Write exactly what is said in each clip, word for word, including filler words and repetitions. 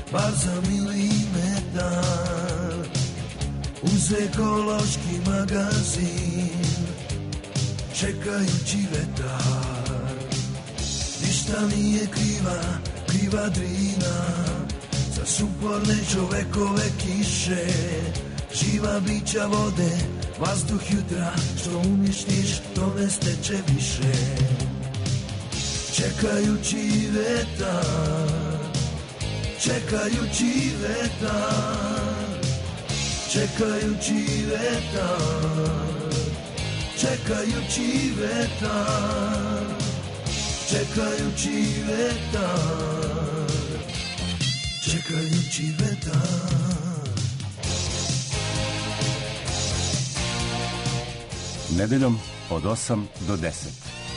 bar za milimetar, uz ekološki magazin, čekajući vetar. Ništa nije kriva, kriva Drina, za suporne čovekove kiše, živa bića vode, vazduh jutra, što uništiš, to ne steče više. Čekajući vetar, čekajući vetar, čekajući vetar, čekajući vetar, čekajući vetar, čekajući vetar. Nedeljom od osam do deset.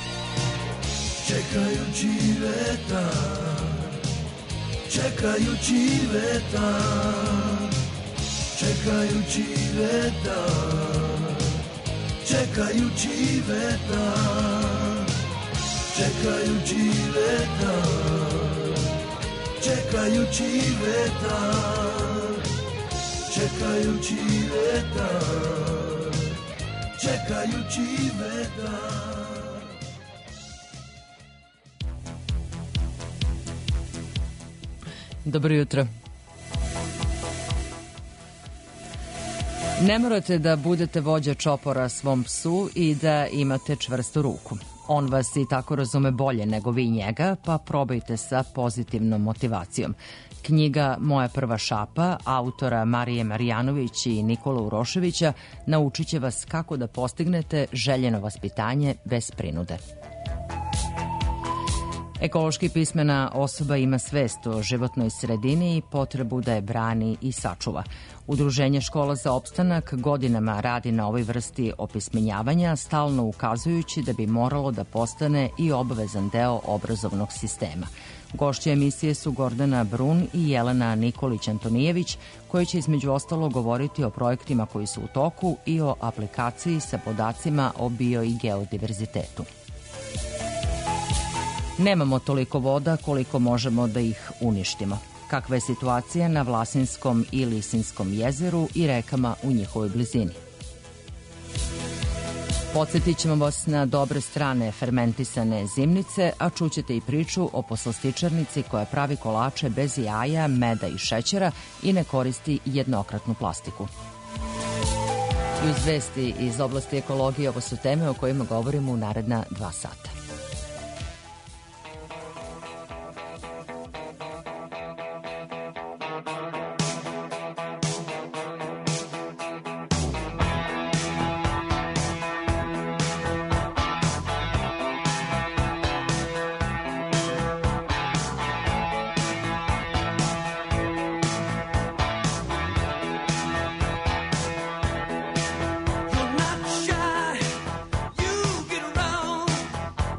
Čekajući vetar, čekajući vetar, čekajući vetar, čekajući vetar, čekajući vetar, čekajući vetar, čekajući vetar, čekajući vetar. Dobro jutro. Ne morate da budete vođa čopora svom psu i da imate čvrstu ruku. On vas i tako razume bolje nego vi njega, pa probajte sa pozitivnom motivacijom. Knjiga Moja prva šapa, autora Marije Marijanović i Nikola Uroševića, naučit će vas kako da postignete željeno vaspitanje bez prinude. Ekološki pismena osoba ima svest o životnoj sredini i potrebu da je brani i sačuva. Udruženje Škola za opstanak godinama radi na ovoj vrsti opismenjavanja, stalno ukazujući da bi moralo da postane i obavezan deo obrazovnog sistema. Gošće emisije su Gordana Brun i Jelena Nikolić-Antonijević, koji će između ostalo govoriti o projektima koji su u toku i o aplikaciji sa podacima o bio i geodiverzitetu. Nemamo toliko voda koliko možemo da ih uništimo. Kakva je situacija na Vlasinskom i Lisinskom jezeru i rekama u njihovoj blizini? Podsjetit ćemo vas na dobre strane fermentisane zimnice, a čućete i priču o poslastičarnici koja pravi kolače bez jaja, meda i šećera i ne koristi jednokratnu plastiku. I uz vesti iz oblasti ekologije, ovo su teme o kojima govorimo u naredna dva sata. You're not shy, you get around.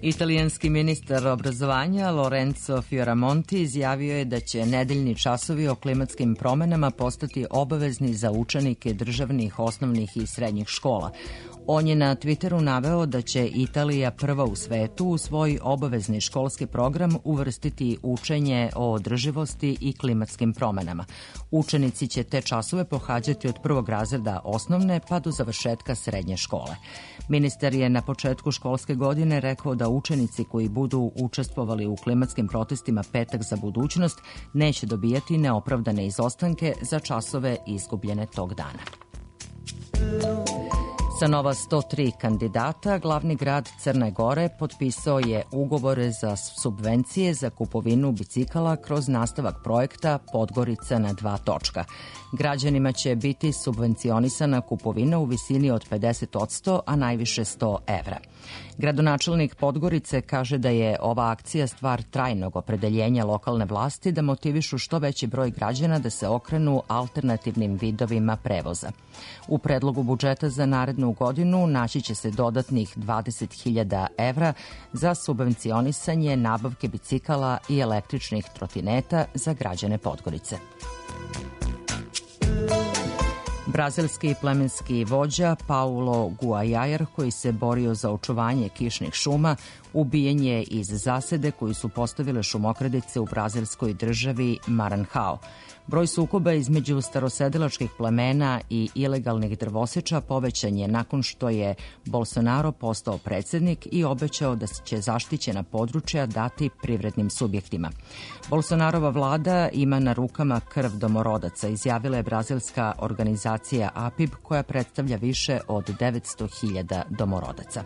Italijanski ministar obrazovanja Lorenzo Fioramonti izjavio je da će nedeljni časovi o klimatskim promenama postati obavezni za učenike državnih osnovnih i srednjih škola. On je na Twitteru naveo da će Italija prva u svetu u svoj obavezni školski program uvrstiti učenje o održivosti i klimatskim promenama. Učenici će te časove pohađati od prvog razreda osnovne pa do završetka srednje škole. Ministar je na početku školske godine rekao da učenici koji budu učestvovali u klimatskim protestima Petak za budućnost neće dobijati neopravdane izostanke za časove izgubljene tog dana. Sa nova sto tri kandidata, glavni grad Crne Gore potpisao je ugovore za subvencije za kupovinu bicikala kroz nastavak projekta Podgorica na dva točka. Građanima će biti subvencionisana kupovina u visini od pedeset posto, a najviše sto evra. Gradonačelnik Podgorice kaže da je ova akcija stvar trajnog opredeljenja lokalne vlasti da motivišu što veći broj građana da se okrenu alternativnim vidovima prevoza. U predlogu budžeta za narednu godinu naći će se dodatnih dvadeset hiljada evra za subvencionisanje nabavke bicikala i električnih trotineta za građane Podgorice. Brazilski plemenski vođa Paulo Guajajar, koji se borio za očuvanje kišnih šuma, ubijen je iz zasede koju su postavile šumokradice u brazilskoj državi Maranhao. Broj sukoba između starosedilačkih plemena i ilegalnih drvoseča povećan je nakon što je Bolsonaro postao predsednik i obećao da će zaštićena područja dati privrednim subjektima. Bolsonarova vlada ima na rukama krv domorodaca, izjavila je brazilska organizacija A P I B koja predstavlja više od devetsto hiljada domorodaca.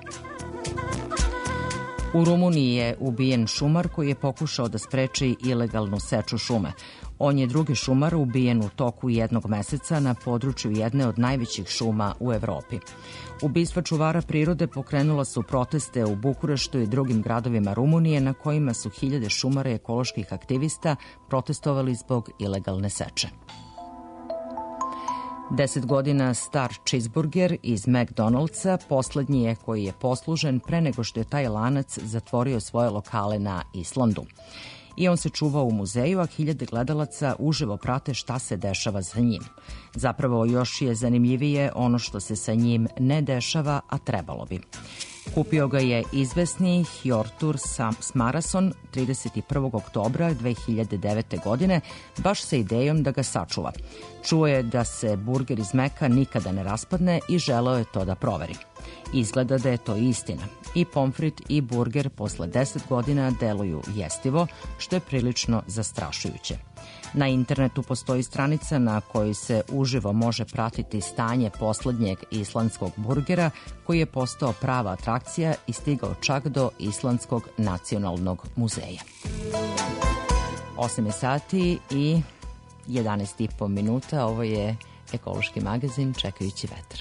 U Rumuniji je ubijen šumar koji je pokušao da spreči ilegalnu seču šume. On je drugi šumar ubijen u toku jednog meseca na području jedne od najvećih šuma u Evropi. Ubistva čuvara prirode pokrenula su proteste u Bukureštu i drugim gradovima Rumunije na kojima su hiljade šumara i ekoloških aktivista protestovali zbog ilegalne seče. Deset godina star cheeseburger iz McDonald'sa poslednji je koji je poslužen pre nego što je taj lanac zatvorio svoje lokale na Islandu. I on se čuva u muzeju, a hiljade gledalaca uživo prate šta se dešava sa njim. Zapravo još je zanimljivije ono što se sa njim ne dešava, a trebalo bi. Kupio ga je izvesni Hjortur Smarason trideset prvog oktobra dve hiljade devete. godine, baš sa idejom da ga sačuva. Čuo je da se burger iz Meka nikada ne raspadne i želeo je to da proveri. Izgleda da je to istina. I pomfrit i burger posle deset godina deluju jestivo, što je prilično zastrašujuće. Na internetu postoji stranica na kojoj se uživo može pratiti stanje poslednjeg islandskog burgera, koji je postao prava atrakcija i stigao čak do Islandskog nacionalnog muzeja. osam je sati i jedanaest i po minuta. Ovo je ekološki magazin Čekajući vetar.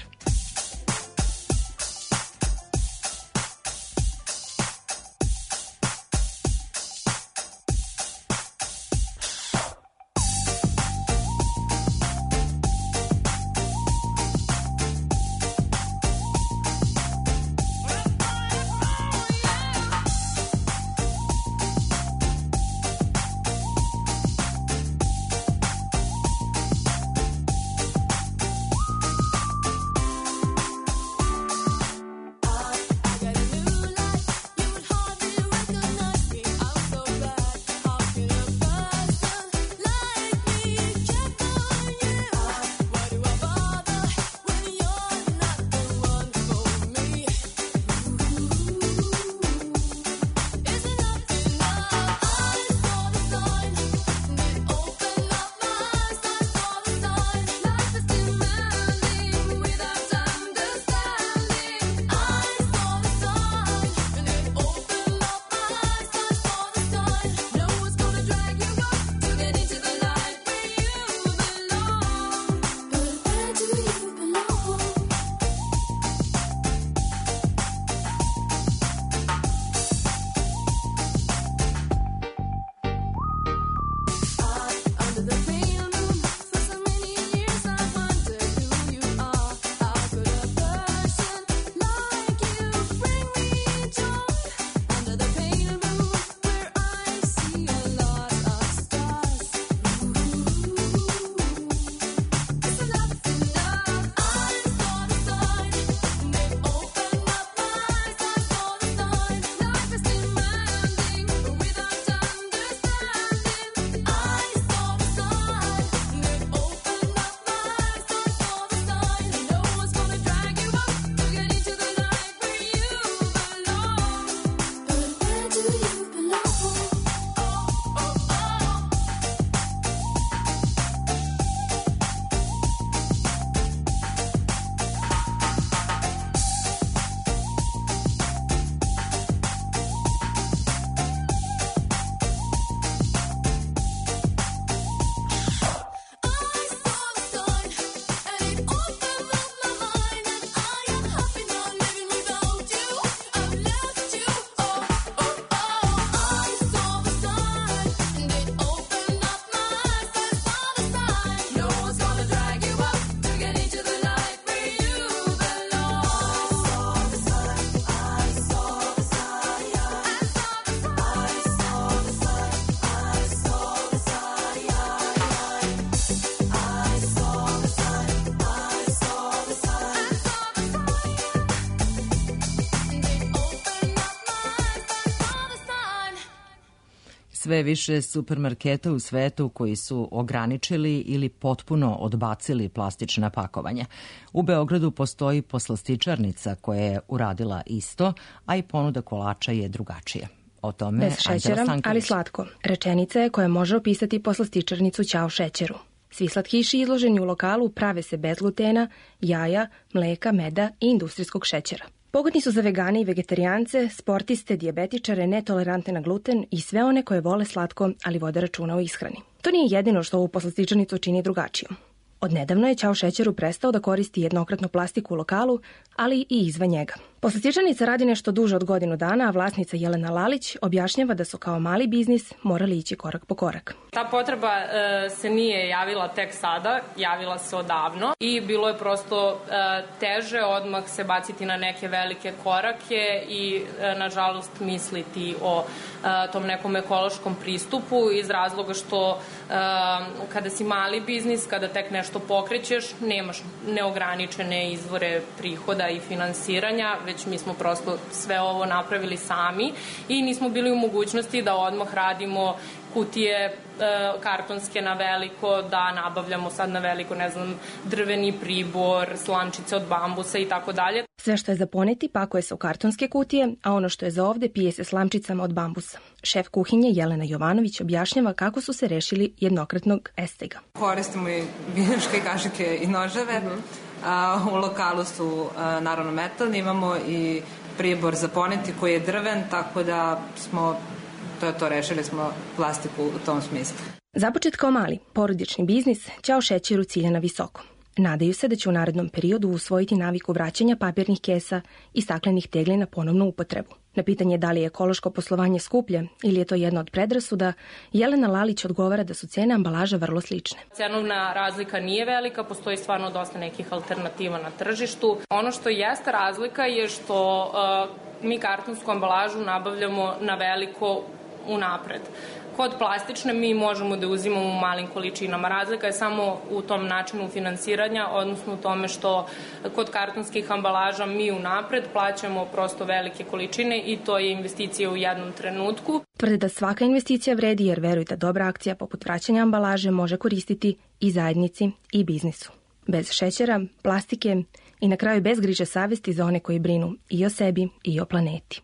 sve više supermarketa u svetu koji su ograničili ili potpuno odbacili plastična pakovanja. U Beogradu postoji poslastičarnica koja je uradila isto, a i ponuda kolača je drugačija. O tome Bez šećera, ali slatko. Rečenica je koja može opisati poslastičarnicu Ćao šećeru. Svi slatkiši izloženi u lokalu prave se bez glutena, jaja, mleka, meda i industrijskog šećera. Pogodni su za vegane i vegetarijance, sportiste, dijabetičare, netolerantne na gluten i sve one koje vole slatko, ali vode računa o ishrani. To nije jedino što ovu poslastičarnicu čini drugačijom. Odnedavno je Ćao šećeru prestao da koristi jednokratnu plastiku u lokalu, ali i izvan njega. Poslastičarnica radi nešto duže od godinu dana, a vlasnica Jelena Lalić objašnjava da su kao mali biznis morali ići korak po korak. Ta potreba e, se nije javila tek sada, javila se odavno i bilo je prosto e, teže odmah se baciti na neke velike korake i e, nažalost misliti o e, tom nekom ekološkom pristupu iz razloga što e, kada si mali biznis, kada tek nešto pokrećeš, nemaš neograničene izvore prihoda i finansiranja, već mi smo prosto sve ovo napravili sami i nismo bili u mogućnosti da odmah radimo kutije e, kartonske na veliko, da nabavljamo sad na veliko, ne znam, drveni pribor, slamčice od bambusa i tako dalje. Sve što je za poneti pakuje se u kartonske kutije, a ono što je za ovde pije se slamčicama od bambusa. Šef kuhinje Jelena Jovanović objašnjava kako su se rešili jednokratnog estega. Koristimo i bilješke kašike i noževe. Uh-huh. A, u lokalu su a, naravno metalni, imamo i pribor za poneti koji je drven, tako da smo to je to, rešili smo plastiku u tom smislu. Započet kao mali, porodični biznis, Ćao šećeru cilja na visoko. Nadaju se da će u narednom periodu usvojiti naviku vraćanja papirnih kesa i staklenih tegli na ponovnu upotrebu. Na pitanje da li je ekološko poslovanje skuplje ili je to jedna od predrasuda, Jelena Lalić odgovara da su cene ambalaža vrlo slične. Cenovna razlika nije velika, postoji stvarno dosta nekih alternativa na tržištu. Ono što jeste razlika je što uh, mi kartonsku ambalažu nabavljamo na veliko unapred. Kod plastične mi možemo da uzimamo u malim količinama. Razlika je samo u tom načinu finansiranja, odnosno u tome što kod kartonskih ambalaža mi unapred plaćamo prosto velike količine i to je investicija u jednom trenutku. Tvrde da svaka investicija vredi jer veruju da dobra akcija poput vraćanja ambalaže može koristiti i zajednici i biznisu. Bez šećera, plastike i na kraju bez griže savesti za one koji brinu i o sebi i o planeti.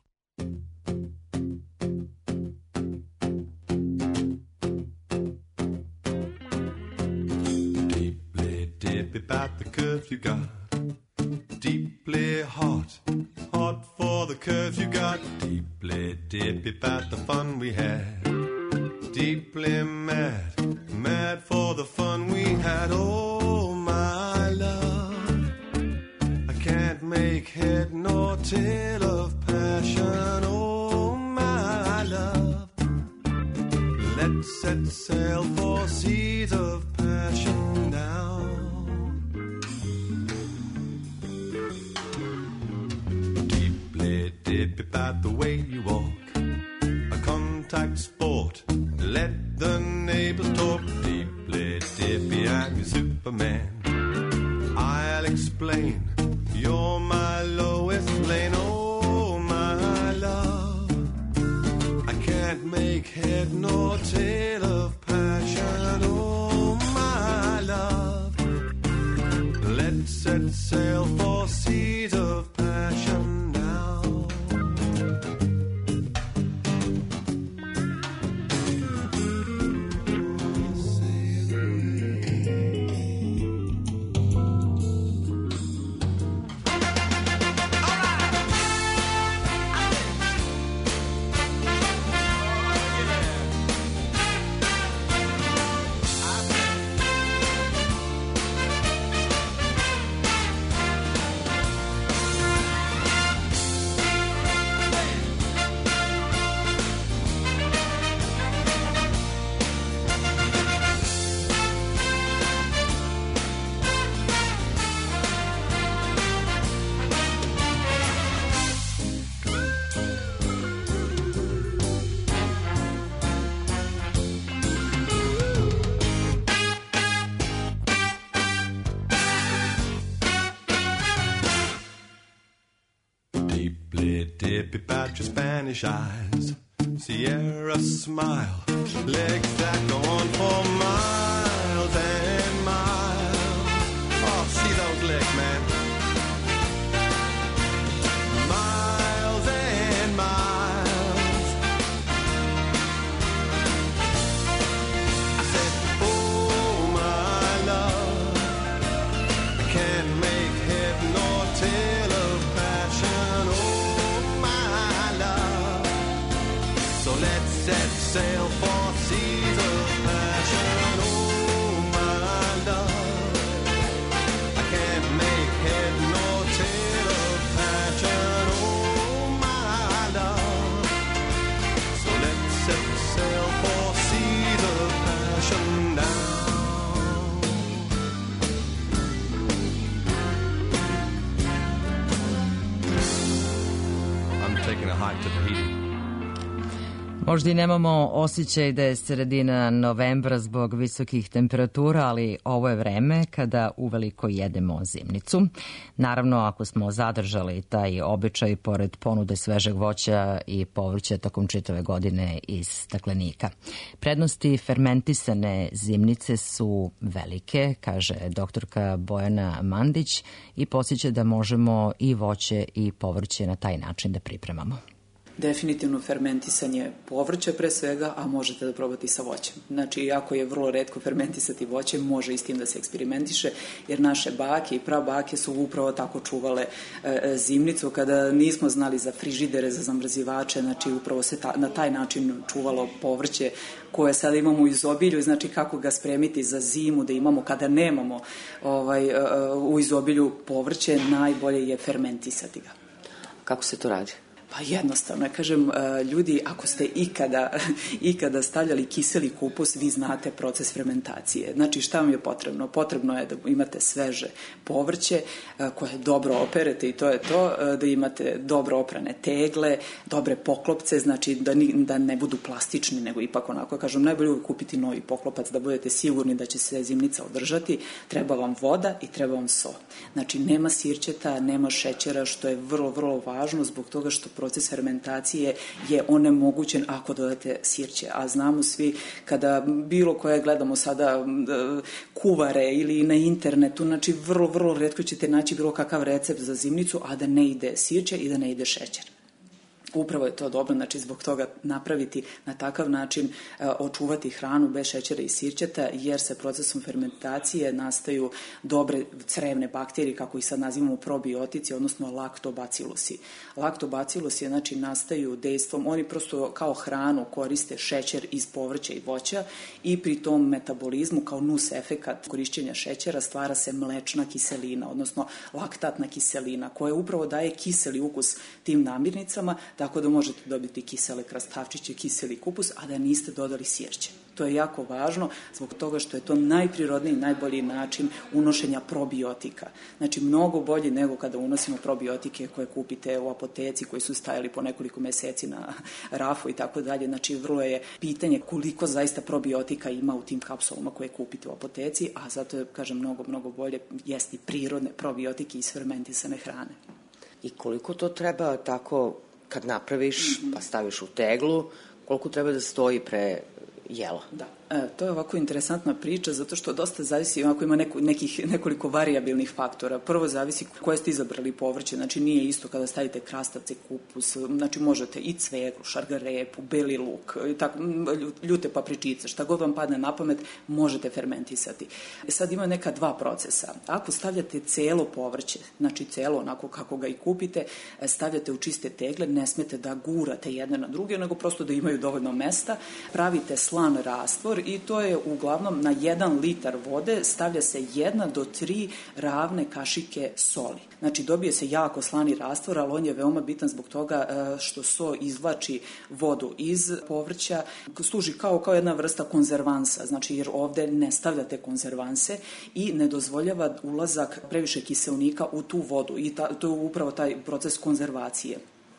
About the curve you got, deeply hot, hot for the curve you got, deeply dippy about the fun we had, deeply mad, mad for the fun we had. Oh my love, I can't make head nor tail of passion. Oh my love, let's set sail for seas of passion now. Dippy about the way you walk, a contact sport, let the neighbors talk. Deeply dippy, I'm your Superman, I'll explain, you're my lowest lane. Oh my love, I can't make head nor tail of passion. Oh my love, let's set sail for seas of passion. Dip about your Spanish eyes, Sierra smile, Legs that go on for miles and miles. Oh, see those legs, man. Miles and miles. I said, oh my love, I can't make head nor tail of passion. Oh my love, so let's set sail for seas of passion. Oh my love, I can't make head nor tail of passion. Oh my love, so let's set sail for seas of passion now. I'm taking a hike to Tahiti. Možda i nemamo osjećaj da je sredina novembra zbog visokih temperatura, ali ovo je vreme kada uveliko jedemo zimnicu. Naravno, ako smo zadržali taj običaj pored ponude svežeg voća i povrća tokom čitave godine iz staklenika. Prednosti fermentisane zimnice su velike, kaže doktorka Bojana Mandić, i podsjeća da možemo i voće i povrće na taj način da pripremamo. Definitivno fermentisanje povrća pre svega, a možete da probate i sa voćem. Znači, iako je vrlo retko fermentisati voće, može i s tim da se eksperimentiše, jer naše bake i prabake su upravo tako čuvale e, zimnicu, kada nismo znali za frižidere, za zamrzivače, znači upravo se ta, na taj način čuvalo povrće koje sada imamo u izobilju, znači kako ga spremiti za zimu, da imamo kada nemamo ovaj, e, u izobilju povrće, najbolje je fermentisati ga. Kako se to radi? Pa jednostavno, ja kažem, ljudi, ako ste ikada, ikada stavljali kiseli kupus, vi znate proces fermentacije. Znači, šta vam je potrebno? Potrebno je da imate sveže povrće koje dobro operete i to je to, da imate dobro oprane tegle, dobre poklopce, znači da, ni, da ne budu plastični, nego ipak onako, kažem, najbolje uvijek kupiti novi poklopac, da budete sigurni da će se zimnica održati. Treba vam voda i treba vam so. Znači, nema sirćeta, nema šećera, što je vrlo, vrlo važno zbog toga što proces fermentacije je onemogućen ako dodate sirće, a znamo svi kada bilo koje gledamo sada kuvare ili na internetu, znači vrlo, vrlo retko ćete naći bilo kakav recept za zimnicu, a da ne ide sirće i da ne ide šećer. Upravo je to dobro, znači zbog toga napraviti na takav način, e, očuvati hranu bez šećera i sirćeta, jer se procesom fermentacije nastaju dobre crevne bakterije, kako ih sad nazivamo probiotici, odnosno laktobacilusi. Laktobacilusi, znači, nastaju dejstvom, oni prosto kao hranu koriste šećer iz povrća i voća i pri tom metabolizmu kao nus efekat korišćenja šećera stvara se mlečna kiselina, odnosno laktatna kiselina, koja upravo daje kiseli ukus tim namirnicama, tako da možete dobiti kisele krastavčiće, kiseli kupus, a da niste dodali sirće. To je jako važno zbog toga što je to najprirodniji i najbolji način unošenja probiotika. Znači, mnogo bolji nego kada unosimo probiotike koje kupite u apoteci, koji su stajali po nekoliko meseci na rafu i tako dalje. Znači, vrlo je pitanje koliko zaista probiotika ima u tim kapsulama koje kupite u apoteci, a zato je, kažem, mnogo, mnogo bolje jesti prirodne probiotike iz fermentisane hrane. I koliko to treba tako kad napraviš, pa staviš u teglu, koliko treba da stoji pre jela? Da. E, to je ovako interesantna priča, zato što dosta zavisi, ako ima neku, nekih, nekoliko variabilnih faktora. Prvo zavisi koje ste izabrali povrće, znači nije isto kada stavite krastavce, kupus, znači možete i cveklu, šargarepu, beli luk, tako, ljute papričice, šta god vam padne na pamet, možete fermentisati. E sad ima neka dva procesa. Ako stavljate celo povrće, znači celo onako kako ga i kupite, stavljate u čiste tegle, ne smete da gurate jedne na druge, nego prosto da imaju dovoljno mesta, pravite slan rastvor i to je uglavnom na jedan litar vode stavlja se jedna do tri ravne kašike soli. Znači dobije se jako slani rastvor, ali on je veoma bitan zbog toga što so izvlači vodu iz povrća, služi kao, kao jedna vrsta konzervansa, znači jer ovde ne stavljate konzervanse i ne dozvoljava ulazak previše kiseonika u tu vodu i ta, to je upravo taj proces konzervacije.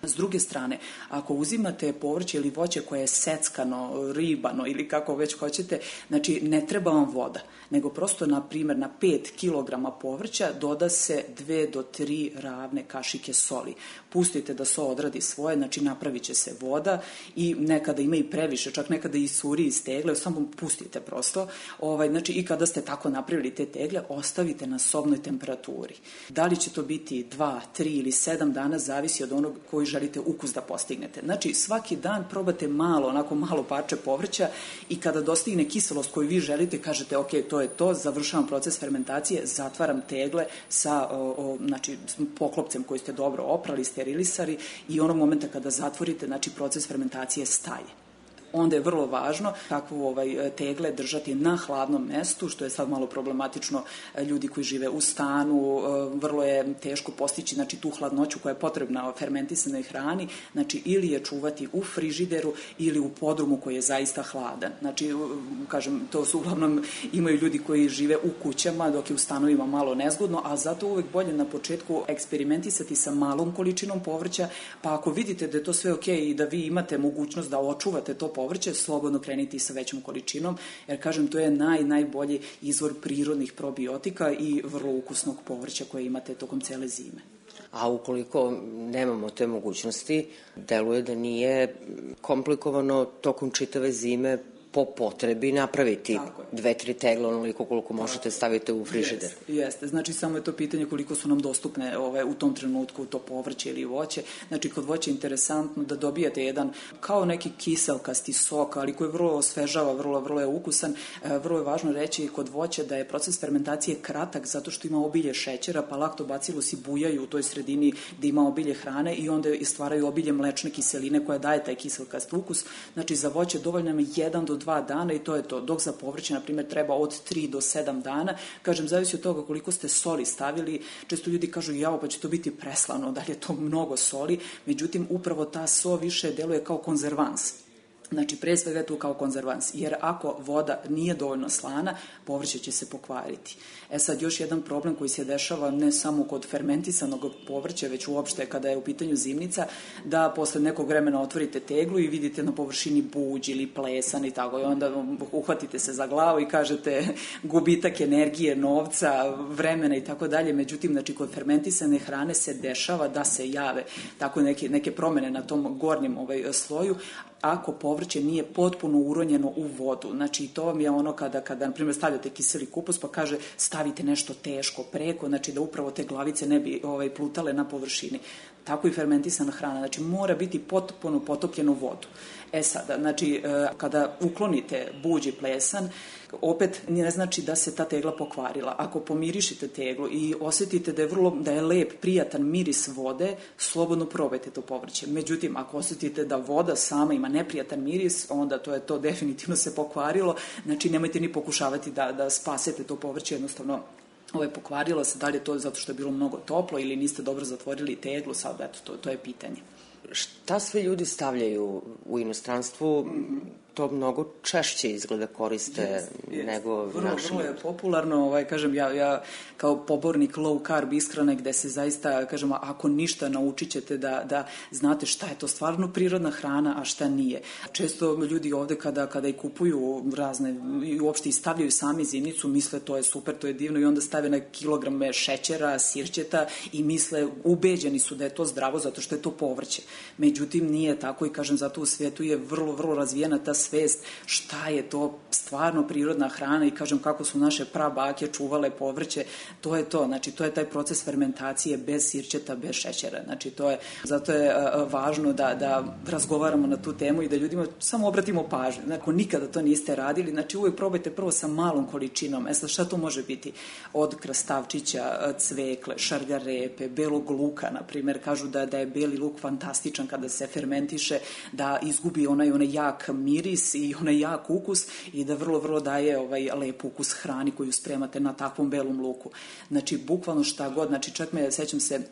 S druge strane, ako uzimate povrće ili voće koje je seckano, ribano ili kako već hoćete, znači ne treba vam voda, nego prosto, na primjer, na pet kilograma povrća doda se dve do tri ravne kašike soli. Pustite da so odradi svoje, znači napravit će se voda i nekada ima i previše, čak nekada i suri iz tegle, samo pustite prosto. Ovaj, znači i kada ste tako napravili te tegle, ostavite na sobnoj temperaturi. Da li će to biti dva, tri ili sedam dana, zavisi od onog koji želite ukus da postignete. Znači svaki dan probate malo, onako malo parče povrća i kada dostigne kiselost koju vi želite, kažete ok, to je to, završavam proces fermentacije, zatvaram tegle sa o, o, znači, poklopcem koji ste dobro oprali, sterilisali i onog momenta kada zatvorite, znači proces fermentacije staje. Onda je vrlo važno kakvu ovaj, tegle držati na hladnom mestu, što je sad malo problematično ljudi koji žive u stanu, vrlo je teško postići, znači, tu hladnoću koja je potrebna fermentisanoj hrani, znači ili je čuvati u frižideru ili u podrumu koji je zaista hladan. Znači, kažem, to su uglavnom imaju ljudi koji žive u kućama, dok je u stanovima malo nezgodno, a zato uvek bolje na početku eksperimentisati sa malom količinom povrća, pa ako vidite da je to sve ok i da vi imate mogućnost da očuvate to povrće, povrće, slobodno kreniti sa većom količinom, jer, kažem, to je naj, najbolji izvor prirodnih probiotika i vrlo ukusnog povrća koje imate tokom cele zime. A ukoliko nemamo te mogućnosti, deluje da nije komplikovano tokom čitave zime po potrebi napraviti dve, tri tegle, onoliko koliko možete staviti u frižider. Jeste, jeste. Znači samo je to pitanje koliko su nam dostupne ove, u tom trenutku to povrće ili voće. Znači kod voća je interesantno da dobijate jedan kao neki kiselkasti sok, ali koji vrlo osvežava, vrlo, vrlo je ukusan. E, vrlo je važno reći kod voća da je proces fermentacije kratak zato što ima obilje šećera, pa laktobacilusi bujaju u toj sredini gde ima obilje hrane i onda stvaraju obilje mlečne kiseline koja daje taj kiselkast ukus. Znači za voće dovoljno je jedan do dva dana i to je to. Dok za povrće, na primjer, treba od tri do sedam dana. Kažem, zavisi od toga koliko ste soli stavili. Često ljudi kažu, jao, pa će to biti preslano, da li je to mnogo soli. Međutim, upravo ta so više deluje kao konzervans. Znači, pre svega je tu kao konzervans, jer ako voda nije dovoljno slana, povrće će se pokvariti. E sad, još jedan problem koji se dešava ne samo kod fermentisanog povrća, već uopšte kada je u pitanju zimnica, da posle nekog vremena otvorite teglu i vidite na površini buđ ili plesan i tako, i onda uhvatite se za glavu i kažete gubitak energije, novca, vremena i tako dalje. Međutim, znači, kod fermentisane hrane se dešava da se jave tako neke, neke promene na tom gornjem ovaj, sloju, ako povrće nije potpuno uronjeno u vodu. Znači, to vam je ono kada, kada na primjer, stavljate kiseli kupus, pa kaže stavite nešto teško preko, znači da upravo te glavice ne bi ovaj, plutale na površini. Tako i fermentisana hrana, znači mora biti potpuno potopljeno u vodu. E sada, znači, kada uklonite buđ i plesan, opet ne znači da se ta tegla pokvarila. Ako pomirišite teglu i osetite da je vrlo, da je lep, prijatan miris vode, slobodno probajte to povrće. Međutim, ako osetite da voda sama ima neprijatan miris, onda to je to definitivno se pokvarilo. Znači, nemojte ni pokušavati da, da spasete to povrće, jednostavno ovo je pokvarilo se, da li je to zato što je bilo mnogo toplo ili niste dobro zatvorili teglu, sad eto, to, to je pitanje. Šta sve ljudi stavljaju u inostranstvu? To mnogo češće izgleda koriste yes, yes. nego vrlo, naši. Vrlo je popularno, ovaj, kažem, ja, ja kao pobornik low carb ishrane gde se zaista, kažem, ako ništa naučit ćete da, da znate šta je to stvarno prirodna hrana, a šta nije. Često ljudi ovde kada, kada i kupuju razne, i uopšte i stavljaju sami zimnicu, misle to je super, to je divno i onda stave na kilograme šećera, sirćeta i misle, ubeđeni su da je to zdravo zato što je to povrće. Međutim, nije tako i kažem, zato u svijetu je vrlo, vrlo razvijena ta svest šta je to stvarno prirodna hrana i kažem kako su naše prabake čuvale povrće, to je to, znači to je taj proces fermentacije bez sirćeta, bez šećera, znači to je, zato je uh, važno da, da razgovaramo na tu temu i da ljudima samo obratimo pažnju, znači ako nikada to niste radili, znači uvijek probajte prvo sa malom količinom, e sad šta to može biti? Od krastavčića, cvekle, šargarepe, belog luka, na primjer, kažu da, da je beli luk fantastičan kada se fermentiše, da izgubi onaj, onaj jak miris i onaj jak ukus i da vrlo, vrlo daje ovaj lep ukus hrani koju spremate na takvom belom luku. Znači, bukvalno šta god, znači čak me, sećam se,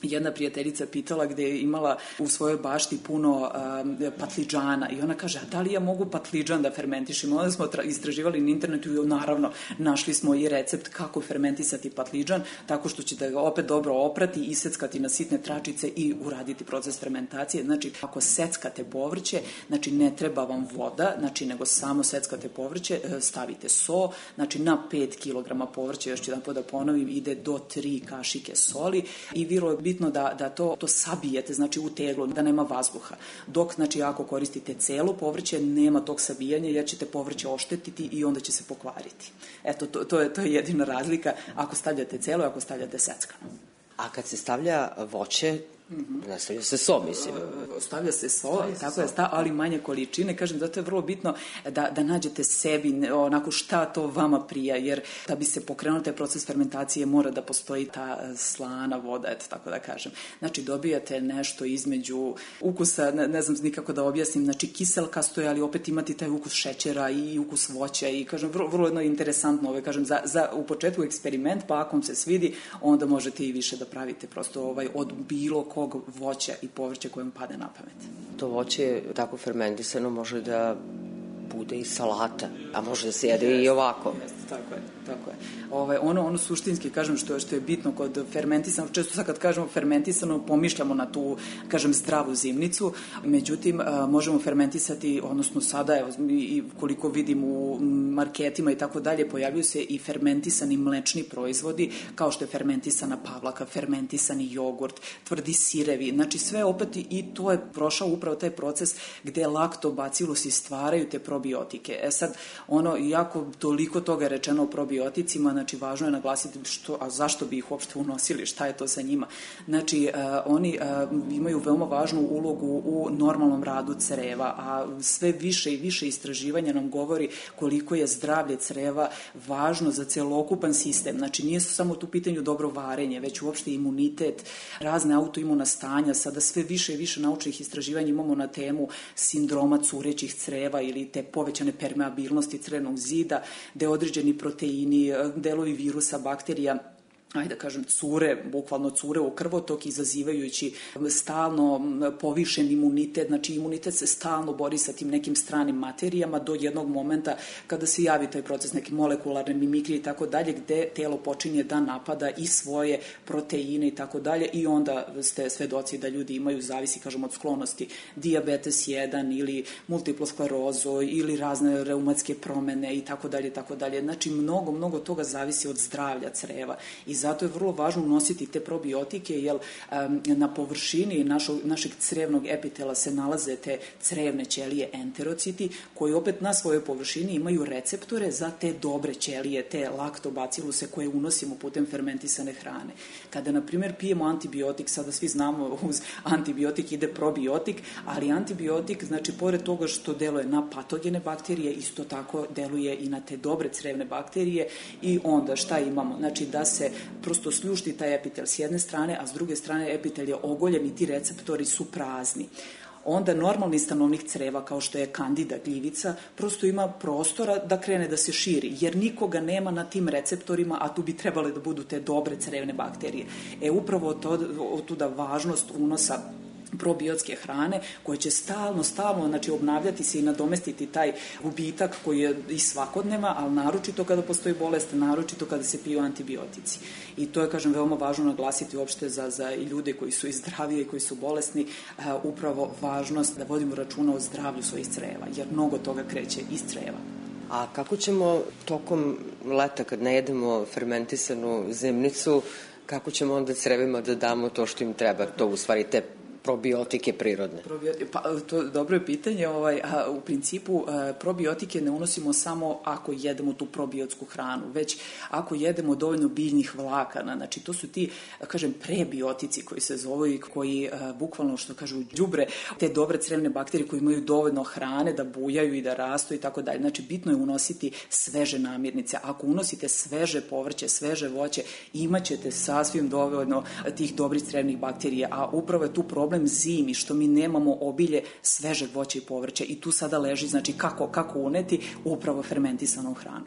jedna prijateljica pitala gde je imala u svojoj bašti puno um, patliđana i ona kaže, a da li ja mogu patliđan da fermentišem? Onda smo istraživali na internetu i naravno našli smo i recept kako fermentisati patliđan, tako što ćete ga opet dobro oprati, iseckati na sitne tračice i uraditi proces fermentacije. Znači, ako seckate povrće, znači ne treba vam voda, znači nego samo seckate povrće, stavite so, znači na pet kilograma povrća, još jedan put da ponovim, ide do tri kašike soli i vrlo je bitno da, da to, to sabijete, znači u teglu, da nema vazduha. Dok, znači, ako koristite celo povrće, nema tog sabijanja jer ćete povrće oštetiti i onda će se pokvariti. Eto, to, to, je, to je jedina razlika ako stavljate celo i ako stavljate seckano. A kad se stavlja voće, mm-hmm. ne stavlja se so, mislim. Stavlja se so, tako je, sta, ali manje količine. Kažem, zato je vrlo bitno da, da nađete sebi onako šta to vama prija, jer da bi se pokrenuo taj proces fermentacije mora da postoji ta slana voda, eto tako da kažem. Znači, dobijate nešto između ukusa, ne, ne znam nikako da objasnim, znači kiselkasto je, ali opet imati taj ukus šećera i ukus voća i kažem, vrlo, vrlo jedno interesantno, ove, kažem, za, za u početku eksperiment, pa ako vam se svidi, onda možete i više da pravite prosto ovaj, od bilo kog voća i povrća koje vam pade na pamet. To voće tako fermentisano može da bude i salata, a može da se jede i ovako. Tako je, tako je. Ove, ono, ono suštinski, kažem, što je, što je bitno kod fermentisano, često sad kad kažemo fermentisano, pomišljamo na tu, kažem, zdravu zimnicu, međutim, a, možemo fermentisati, odnosno sada, evo, i koliko vidim u marketima i tako dalje, pojavljuju se i fermentisani mlečni proizvodi, kao što je fermentisana pavlaka, fermentisani jogurt, tvrdi sirevi, znači sve opet i to je prošao upravo taj proces gde laktobacilusi stvaraju te probiotike. E sad, ono, jako toliko toga je rečeno o probioticima, znači važno je naglasiti što, a zašto bi ih uopšte unosili, šta je to sa njima. Znači, uh, oni uh, imaju veoma važnu ulogu u normalnom radu creva, a sve više i više istraživanja nam govori koliko je zdravlje creva važno za celokupan sistem. Znači, nije samo tu pitanju dobro varenje, već uopšte imunitet, razne autoimuna stanja, sada sve više i više naučnih istraživanja imamo na temu sindroma curećih creva ili te povećane permeabilnosti crevnog zida, gde određeni proteini, delovi virusa, bakterija, ajde da kažem, cure, bukvalno cure u krvotok, izazivajući stalno povišen imunitet, znači imunitet se stalno bori sa tim nekim stranim materijama do jednog momenta kada se javi taj proces neke molekularne mimikrije i tako dalje, gde telo počinje da napada i svoje proteine i tako dalje i onda ste svedoci da ljudi imaju, zavisi, kažem, od sklonosti, dijabetes jedan ili multiplu sklerozu ili razne reumatske promene i tako dalje i tako dalje. Znači, mnogo, mnogo toga zavisi od zdravlja creva i zato je vrlo važno unositi te probiotike, jer um, na površini našo, našeg crevnog epitela se nalaze te crevne ćelije enterociti, koji opet na svojoj površini imaju receptore za te dobre ćelije, te laktobaciluse koje unosimo putem fermentisane hrane. Kada, na primjer, pijemo antibiotik, sada svi znamo uz antibiotik ide probiotik, ali antibiotik, znači, pored toga što deluje na patogene bakterije, isto tako deluje i na te dobre crevne bakterije i onda šta imamo? Znači, da se prosto sljušti taj epitel s jedne strane, a s druge strane epitel je ogoljen i ti receptori su prazni. Onda normalni stanovnik creva, kao što je kandida gljivica, prosto ima prostora da krene da se širi, jer nikoga nema na tim receptorima, a tu bi trebale da budu te dobre crevne bakterije. E, upravo to, otuda važnost unosa probiotske hrane koje će stalno, stalno znači, obnavljati se i nadomestiti taj gubitak koji je i svakodnevna, ali naročito kada postoji bolest, naročito kada se piju antibiotici. I to je, kažem, veoma važno naglasiti uopšte za, za i ljude koji su i zdravije i koji su bolesni, uh, upravo važnost da vodimo računa o zdravlju svojih creva, jer mnogo toga kreće iz creva. A kako ćemo tokom leta, kad ne jedemo fermentisanu zimnicu, kako ćemo onda crevima da damo to što im treba, to u stvari te probiotike prirodne? Probiotike, pa to dobro je pitanje, ovaj, a, u principu a, probiotike ne unosimo samo ako jedemo tu probiotsku hranu, već ako jedemo dovoljno biljnih vlakana, znači to su ti, kažem, prebiotici koji se zovu i koji a, bukvalno, što kažu, đubre te dobre crevne bakterije koji imaju dovoljno hrane da bujaju i da rastu i tako dalje. Znači, bitno je unositi sveže namirnice. Ako unosite sveže povrće, sveže voće, imaćete sasvim dovoljno tih dobrih crevnih bakterija, a upravo je tu problem zimi, što mi nemamo obilje svežeg voća i povrća i tu sada leži, znači, kako, kako uneti upravo fermentisanom hranom.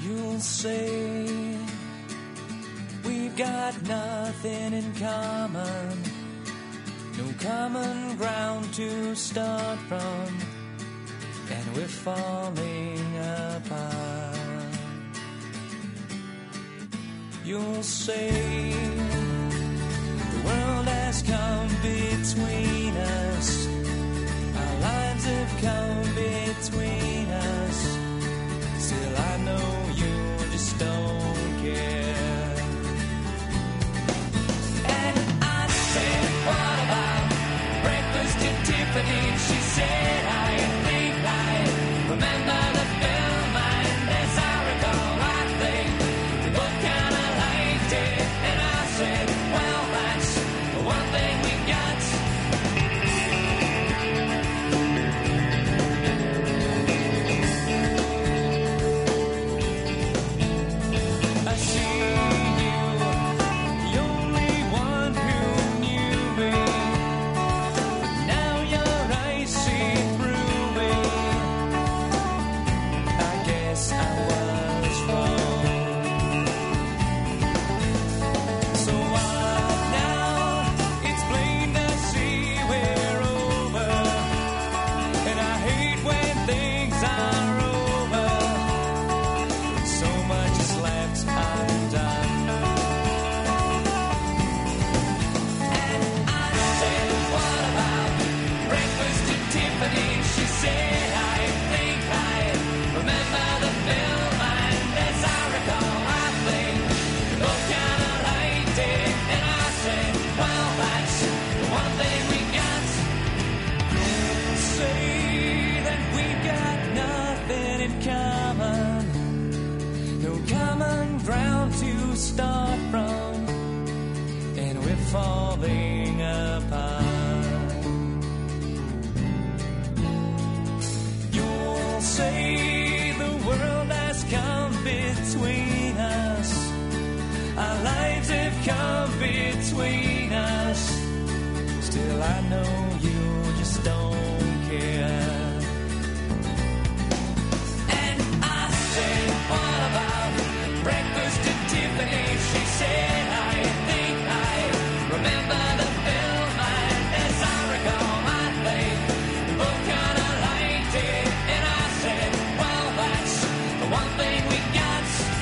You'll say we've got nothing in common, no common ground to start from, and we're falling apart. You'll say the world has come between us, our lives have come between us, still I know you just don't care. And I said, what about breakfast at Tiffany? She said, I think I remember the film, and as I recall, I think we both kind of liked it. And I said, well, that's the one thing we got. I see you, the only one who knew me, but now your eyes see through me. I guess I was wrong. So what now? It's plain to see we're over, and I hate when things are over. So much is left undone. And I said, what about breakfast at Tiffany? She said, I think I remember the film, and as I recall, I think we both kind of liked it. And I said, well, that's the one thing we got. You'll say that we got nothing in common, no common ground to start from, and we're falling apart. You'll say the world has come between us, our lives have come between us, still I know you just don't care. And I said, what about breakfast at Tiffany? She said, I think I remember the film, and as I recall, I think we both kind of liked it. And I said, well, that's the one thing we got.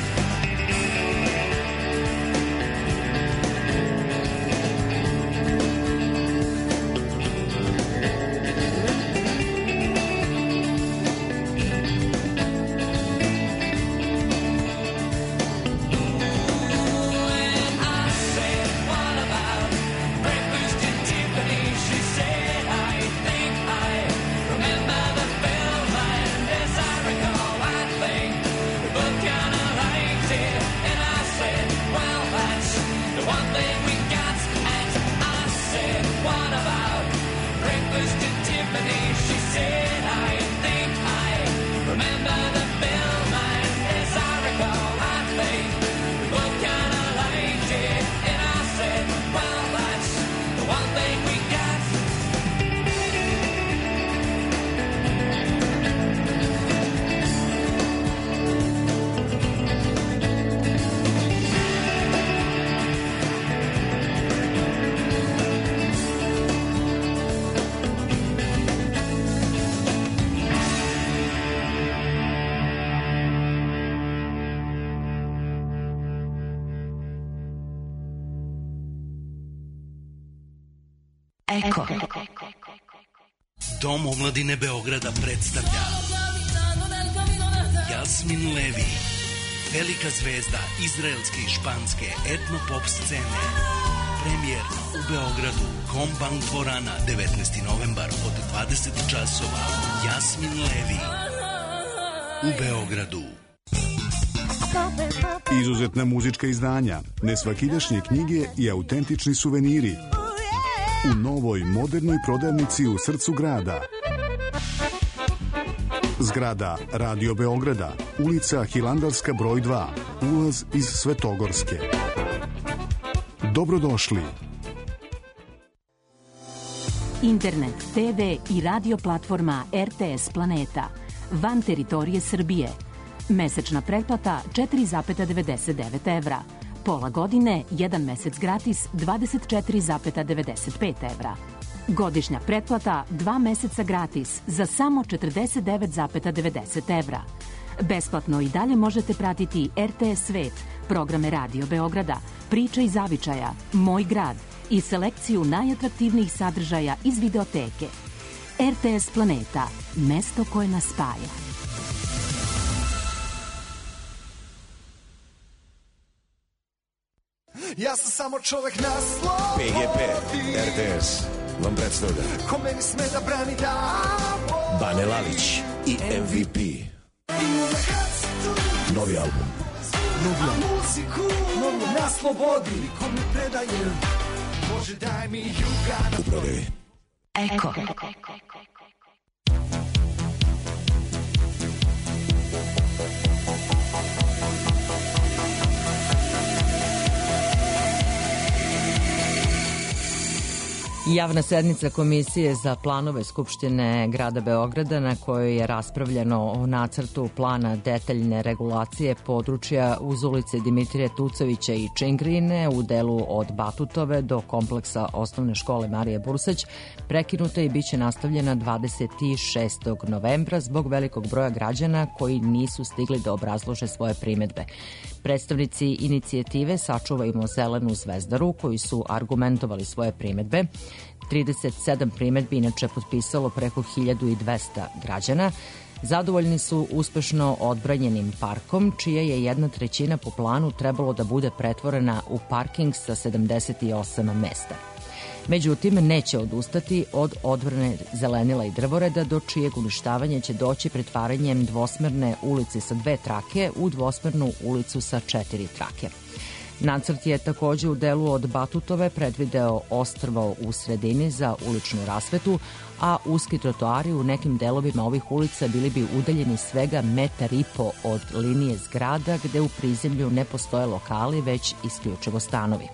And I said, what about breakfast at Tiffany? She said, I think I remember the film, and as I recall, I think we both kind of liked it. And I said, well, that's the one thing we got. And I said, what about breakfast at Tiffany? She said, I think I remember the film, and as I recall, I think we both kind of liked it. And I said, well, that's the one thing we got. Eko. Dom omladine Beograda predstavlja Jasmin Levi, velika zvezda izraelske i španske etno-pop scene. Premijerno u Beogradu, Kombank dvorana, devetnaesti novembar od dvadeset časova. Jasmin Levi u Beogradu. Izuzetna muzička izdanja, nesvakidašnje knjige i autentični suveniri u novoj modernoj prodavnici u srcu grada. Zgrada Radio Beograda, ulica Hilandarska broj dva, ulaz iz Svetogorske. Dobrodošli. Internet, te ve i radio platforma er te es Planeta. Van teritorije Srbije. Mesečna pretplata četiri zarez devedeset devet evra. Pola godine, jedan mesec gratis, dvadeset četiri zarez devedeset pet evra. Godišnja pretplata, dva meseca gratis, za samo četrdeset devet zarez devedeset evra. Besplatno i dalje možete pratiti R T S Svet, programe Radio Beograda, Priče iz zavičaja, Moj grad i selekciju najatraktivnijih sadržaja iz videoteke. R T S Planeta, mesto koje nas spaja. Ja sam samo čovek na slobodi. P G P, R T S vam predstavlja Ko meni sme da brani da Bane Lalić i M V P. Novi album. Novi album. Muziku novu na slobodi. Ko mi predaje Bože daj mi juga. U prodaji. Eko. Javna sednica Komisije za planove Skupštine grada Beograda na kojoj je raspravljeno o nacrtu plana detaljne regulacije područja uz ulice Dimitrija Tucovića i Čingrine u delu od Batutove do kompleksa osnovne škole Marije Bursać prekinuta i biće nastavljena dvadeset šestog novembra zbog velikog broja građana koji nisu stigli da obrazlože svoje primedbe. Predstavnici inicijative Sačuvajmo zelenu Zvezdaru, koji su argumentovali svoje primedbe, trideset sedam primedbi inače potpisalo preko hiljadu dvesta građana, zadovoljni su uspešno odbranjenim parkom, čija je jedna trećina po planu trebalo da bude pretvorena u parking sa sedamdeset osam mesta. Međutim, neće odustati od odbrane zelenila i drvoreda, do čijeg uništavanja će doći pretvaranjem dvosmerne ulice sa dve trake u dvosmernu ulicu sa četiri trake. Nacrt je takođe u delu od Batutove predvideo ostrvo u sredini za uličnu rasvetu, a uski trotoari u nekim delovima ovih ulica bili bi udaljeni svega metar i po od linije zgrada, gde u prizemlju ne postoje lokali, već isključivo stanovi.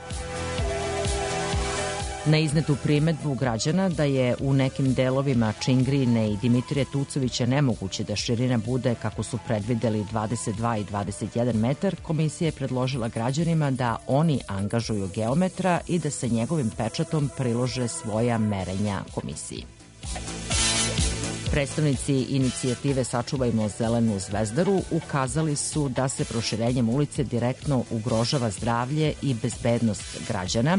Na iznetu primedbu građana da je u nekim delovima Čingrine i Dimitrija Tucovića nemoguće da širina bude, kako su predvideli, dvadeset dva i dvadeset jedan metar, komisija je predložila građanima da oni angažuju geometra i da sa njegovim pečatom prilože svoja merenja komisiji. Predstavnici inicijative Sačuvajmo zelenu Zvezdaru ukazali su da se proširenjem ulice direktno ugrožava zdravlje i bezbednost građana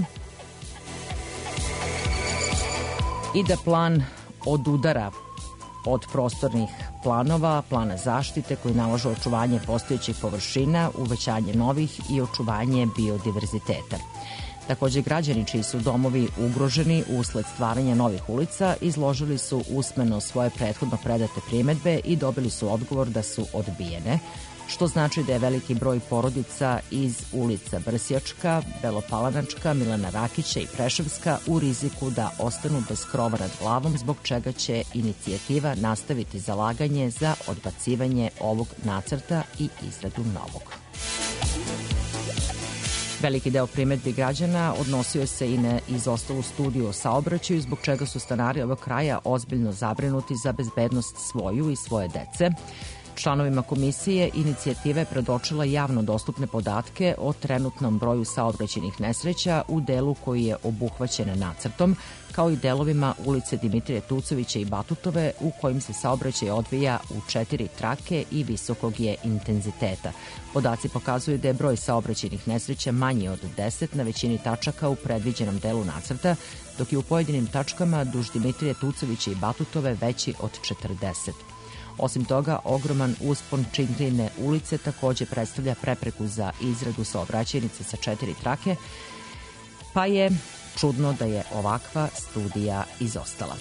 i da plan odudara od prostornih planova, plana zaštite koji nalažu očuvanje postojećih površina, uvećanje novih i očuvanje biodiverziteta. Takođe, građani čiji su domovi ugroženi usled stvaranja novih ulica izložili su usmeno svoje prethodno predate primedbe i dobili su odgovor da su odbijene, što znači da je veliki broj porodica iz ulica Brsjačka, Belopalanačka, Milana Rakića i Preševska u riziku da ostanu bez krova nad glavom, zbog čega će inicijativa nastaviti zalaganje za odbacivanje ovog nacrta i izradu novog. Veliki deo primedbi građana odnosio se i na izostalu studiju o saobraćaju, zbog čega su stanari ovog kraja ozbiljno zabrinuti za bezbednost svoju i svoje dece. Članovima komisije inicijativa je predočila javno dostupne podatke o trenutnom broju saobraćajnih nesreća u delu koji je obuhvaćen nacrtom, kao i delovima ulice Dimitrija Tucovića i Batutove u kojim se saobraćaj odvija u četiri trake i visokog je intenziteta. Podaci pokazuju da je broj saobraćajnih nesreća manji od deset na većini tačaka u predviđenom delu nacrta, dok je u pojedinim tačkama duž Dimitrija Tucovića i Batutove veći od četrdeset. Osim toga, ogroman uspon Čingrine ulice takođe predstavlja prepreku za izradu saobraćajnice sa četiri trake, pa je čudno da je ovakva studija izostala.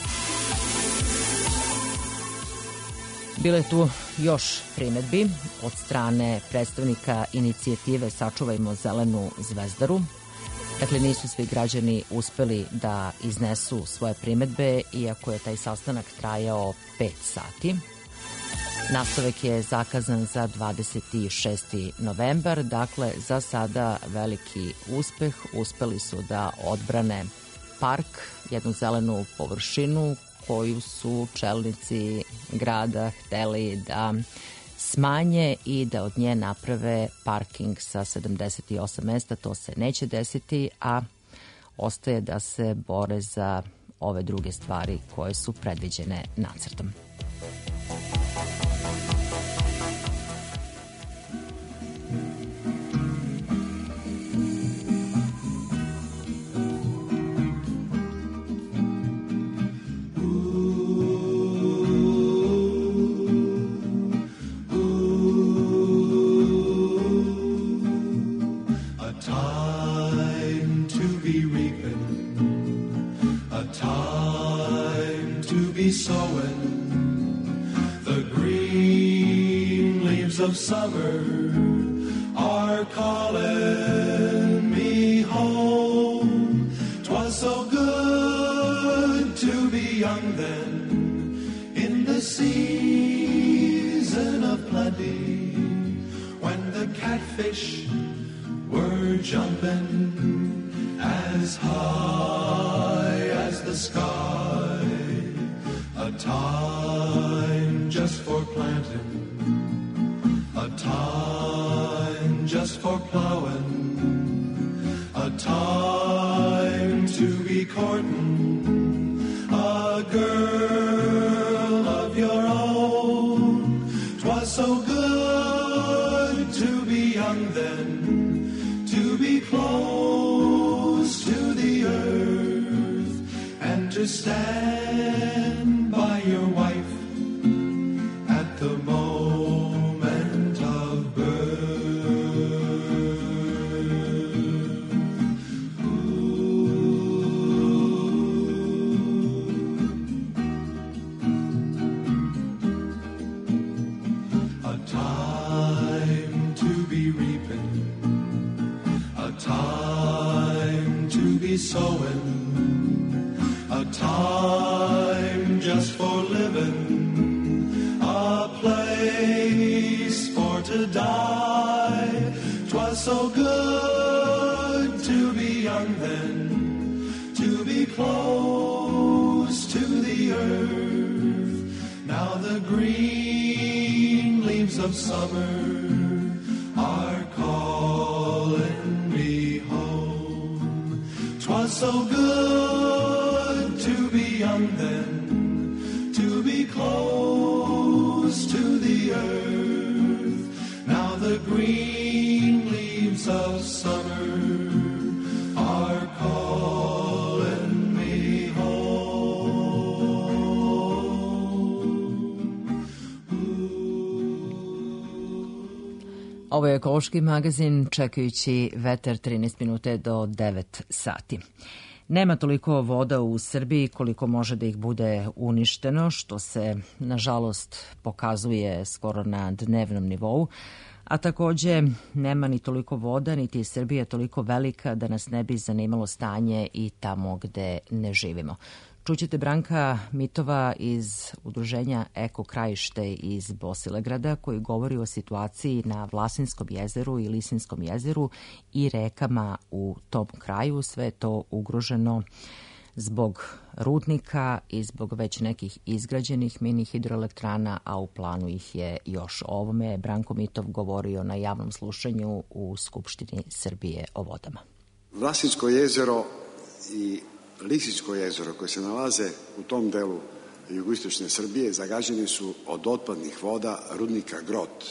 Bilo je tu još primedbi od strane predstavnika inicijative Sačuvajmo zelenu Zvezdaru. Dakle, nisu svi građani uspeli da iznesu svoje primedbe, iako je taj sastanak trajao pet sati. Nastavak je zakazan za dvadeset šesti novembar, dakle, za sada veliki uspeh. Uspeli su da odbrane park, jednu zelenu površinu koju su čelnici grada hteli da smanje i da od nje naprave parking sa sedamdeset osam mesta. To se neće desiti, a ostaje da se bore za ove druge stvari koje su predviđene nacrtom. Of summer are calling me home. 'Twas so good to be young then, in the season of plenty, when the catfish were jumping as high as the sky. A time just for planting, a time just for plowing, a time to be courting a girl of your own. 'Twas so good to be young then, to be close to the earth, and to stand by your wife at the moment of birth. A time to be reaping, a time to be sowing, a time just for living, a place for to die. 'Twas so good to be young then, to be close to the earth. Now the green leaves of summer are calling me home. 'Twas so good to be young then, to be close to the earth. Now the green leaves of summer are calling me home. Ovo je ekološki magazin, čekajući vetar trinaest minuta do devet sati. Nema toliko voda u Srbiji koliko može da ih bude uništeno, što se, nažalost, pokazuje skoro na dnevnom nivou, a takođe nema ni toliko voda, niti je Srbija toliko velika da nas ne bi zanimalo stanje i tamo gde ne živimo. Čućete Branka Mitova iz udruženja Eko Krajište iz Bosilegrada, koji govori o situaciji na Vlasinskom jezeru i Lisinskom jezeru i rekama u tom kraju. Sve je to ugroženo zbog rudnika i zbog već nekih izgrađenih mini hidroelektrana, a u planu ih je još. O ovome je Branko Mitov govorio na javnom slušanju u Skupštini Srbije o vodama. Vlasinsko jezero i Lisinsko jezero koje se nalaze u tom delu jugoistočne Srbije zagađeni su od otpadnih voda rudnika Grot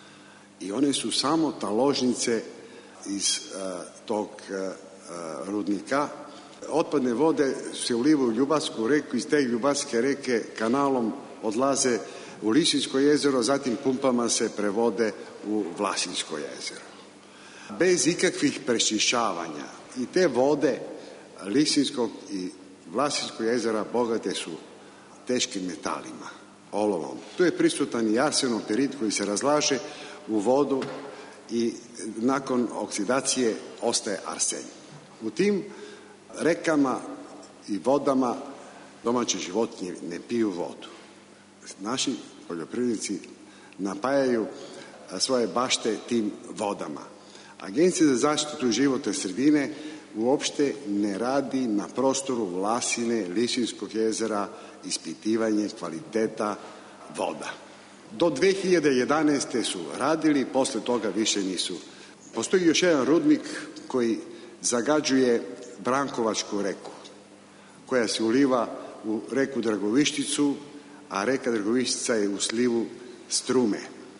i one su samo taložnice iz uh, tog uh, rudnika. Otpadne vode se ulivaju u Ljubatsku reku, iz te Ljubatske reke kanalom odlaze u Lisinsko jezero, zatim pumpama se prevode u Vlasinsko jezero. Bez ikakvih prečišćavanja i te vode Lisinskog i Vlasinskog jezera bogate su teškim metalima, olovom. Tu je prisutan i arsenoperit koji se razlaže u vodu i nakon oksidacije ostaje arsen. U tim rekama i vodama domaće životinje ne piju vodu. Naši poljoprivrednici napajaju svoje bašte tim vodama. Agencija za zaštitu životne sredine uopšte ne radi na prostoru Vlasine, Lisinskog jezera ispitivanje kvaliteta voda. Do dve hiljade jedanaeste. su radili, posle toga više nisu. Postoji još jedan rudnik koji zagađuje Brankovačku reku, koja se uliva u reku Dragovišticu, a reka Dragovištica je u slivu Strume.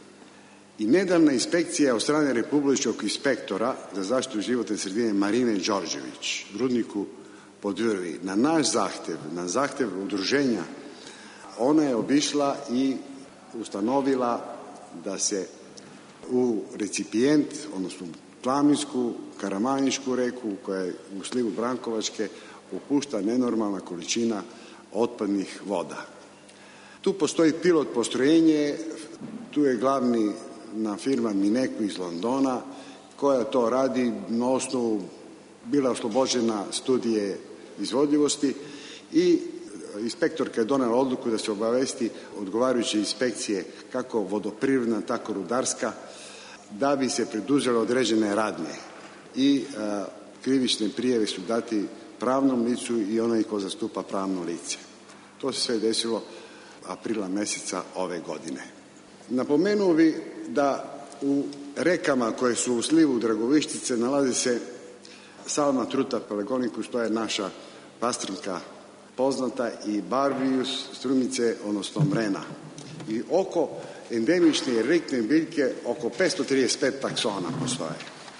I nedavna inspekcija od strane republičkog inspektora za zaštitu životne sredine Marine Đorđević, rudniku Podvrvi, na naš zahtev, na zahtev udruženja, ona je obišla i ustanovila da se u recipijent, odnosno Planinsku, Karamanišku reku, koja je u slivu Brankovačke, upušta nenormalna količina otpadnih voda. Tu postoji pilot postrojenje, tu je glavni na firma Mineku iz Londona, koja to radi na osnovu, bila oslobođena studije izvodljivosti i inspektorka je donela odluku da se obavesti odgovarajuće inspekcije, kako vodoprivredna, tako rudarska, da bi se preduzele određene radnje. I a, krivične prijave su dati pravnom licu i onaj ko zastupa pravno lice. To se sve desilo aprila meseca ove godine. Napomenuo bi da u rekama koje su u slivu Dragovištice nalazi se Salma truta pelargonicus, to je naša pastrnka poznata, i Barbius strumice, odnosno mrena. I oko endemične rektne biljke oko petsto trideset pet taksona postoje.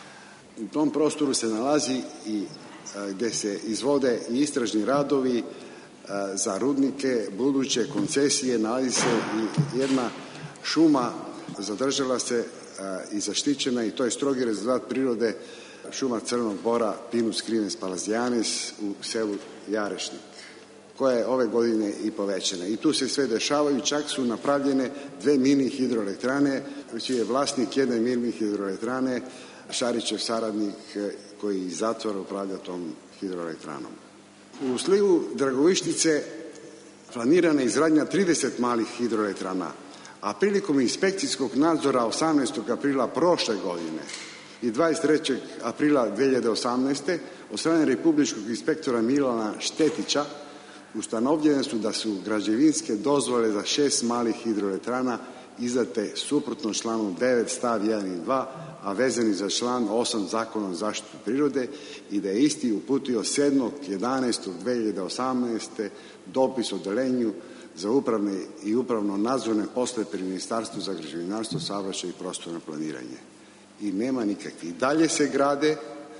U tom prostoru se nalazi i gde se izvode i istražni radovi za rudnike, buduće koncesije, nalazi se i jedna šuma, zadržala se i zaštićena, i to je strogi rezervat prirode, šuma crnog bora Pinus crines palazianis u selu Jarešnik, koja je ove godine i povećana. I tu se sve dešavaju, čak su napravljene dve mini hidroelektrane, čiji je vlasnik jedne mini hidroelektrane Šarićev saradnik koji iz zatvora upravlja tom hidroelektranom. U slivu Dragovištice planirana je izgradnja trideset malih hidroelektrana, a prilikom inspekcijskog nadzora osamnaestog aprila prošle godine i dvadeset trećeg aprila dve hiljade osamnaeste. od strane republičkog inspektora Milana Štetića ustanovljene su da su građevinske dozvole za šest malih hidroelektrana izdate suprotno članu devet stav jedan i dva, a vezani za član osam Zakona o zaštiti prirode, i da je isti uputio sedmog jedanaestog dve hiljade osamnaeste. dopis odelenju za upravne i upravno nadzorne poslove pri Ministarstvu za građevinarstvo, saobraćaj i prostorno planiranje. I nema nikakvih. Dalje se grade,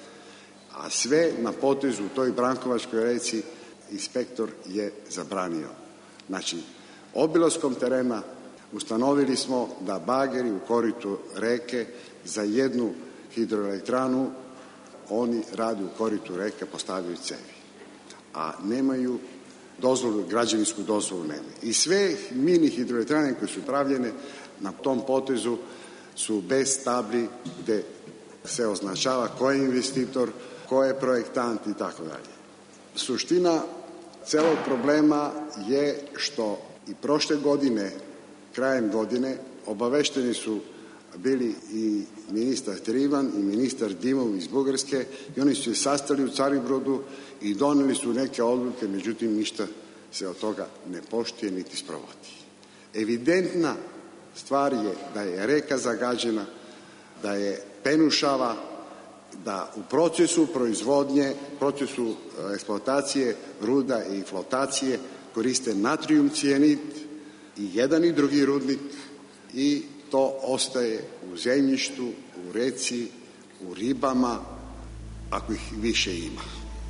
a sve na potezu u toj Brankovačkoj reci inspektor je zabranio. Znači, obilaskom terena ustanovili smo da bageri u koritu reke za jednu hidroelektranu, oni rade u koritu reke, postavljaju cevi, a nemaju dozvolu, građevinsku dozvolu nemaju. I sve mini hidroelektrane koje su pravljene na tom potezu su bez tabli gde se označava ko je investitor, ko je projektant i tako dalje. Suština celog problema je što i prošle godine, krajem godine, obavešteni su bili i ministar Trivan i ministar Dimov iz Bugarske, i oni su se sastali u Caribrodu i doneli su neke odluke, međutim ništa se od toga ne poštuje niti sprovodi. Evidentna stvar je da je reka zagađena, da je penušava, da u procesu proizvodnje, procesu eksploatacije ruda i flotacije koriste natrijum cijanid, i jedan i drugi rudnik, i to ostaje u zemljištu, u reci, u ribama, ako ih više ima.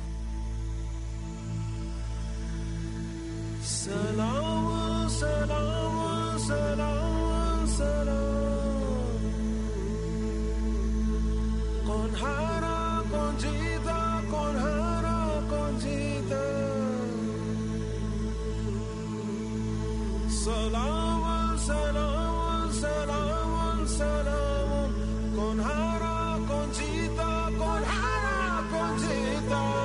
Salam, salam, salam, salam. Con hara, con jita, con hara, con jita. Salam, salam, salam, salam. Con hara, con jita, con hara, con jita.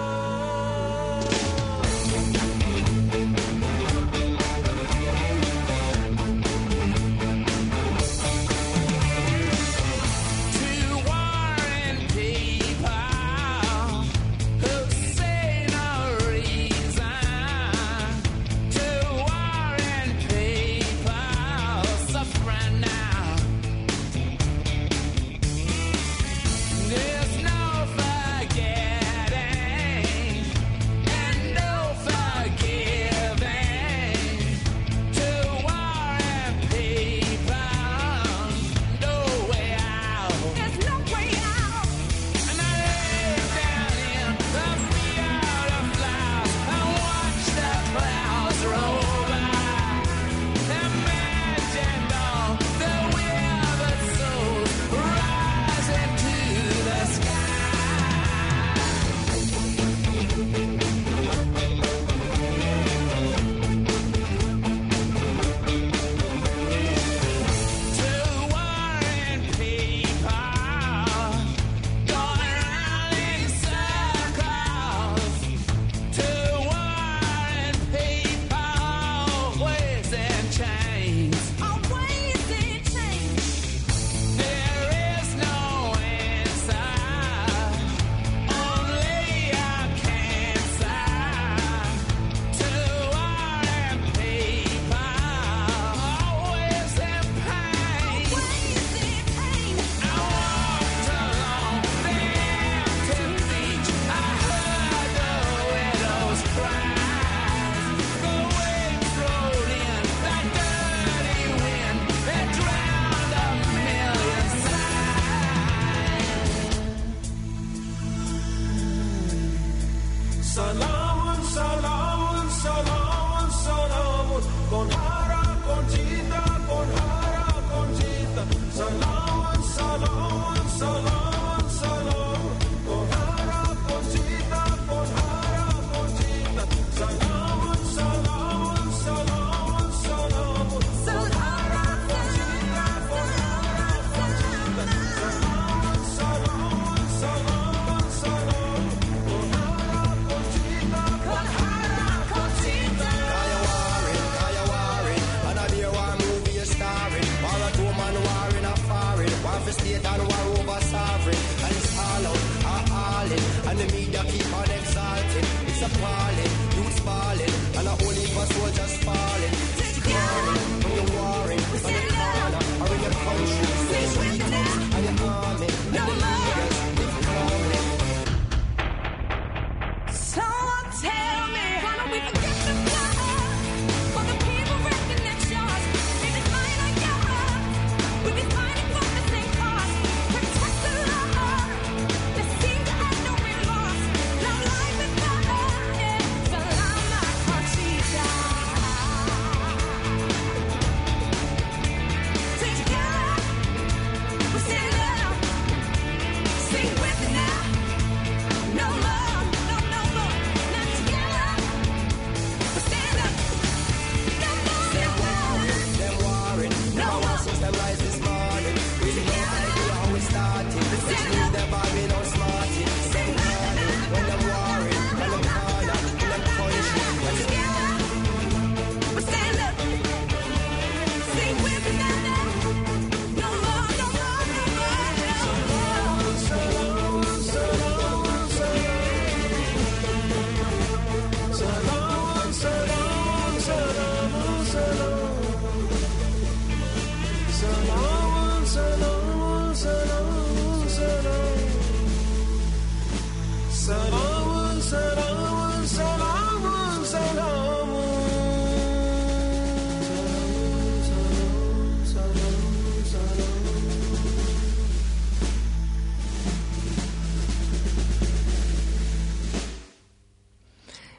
Suffering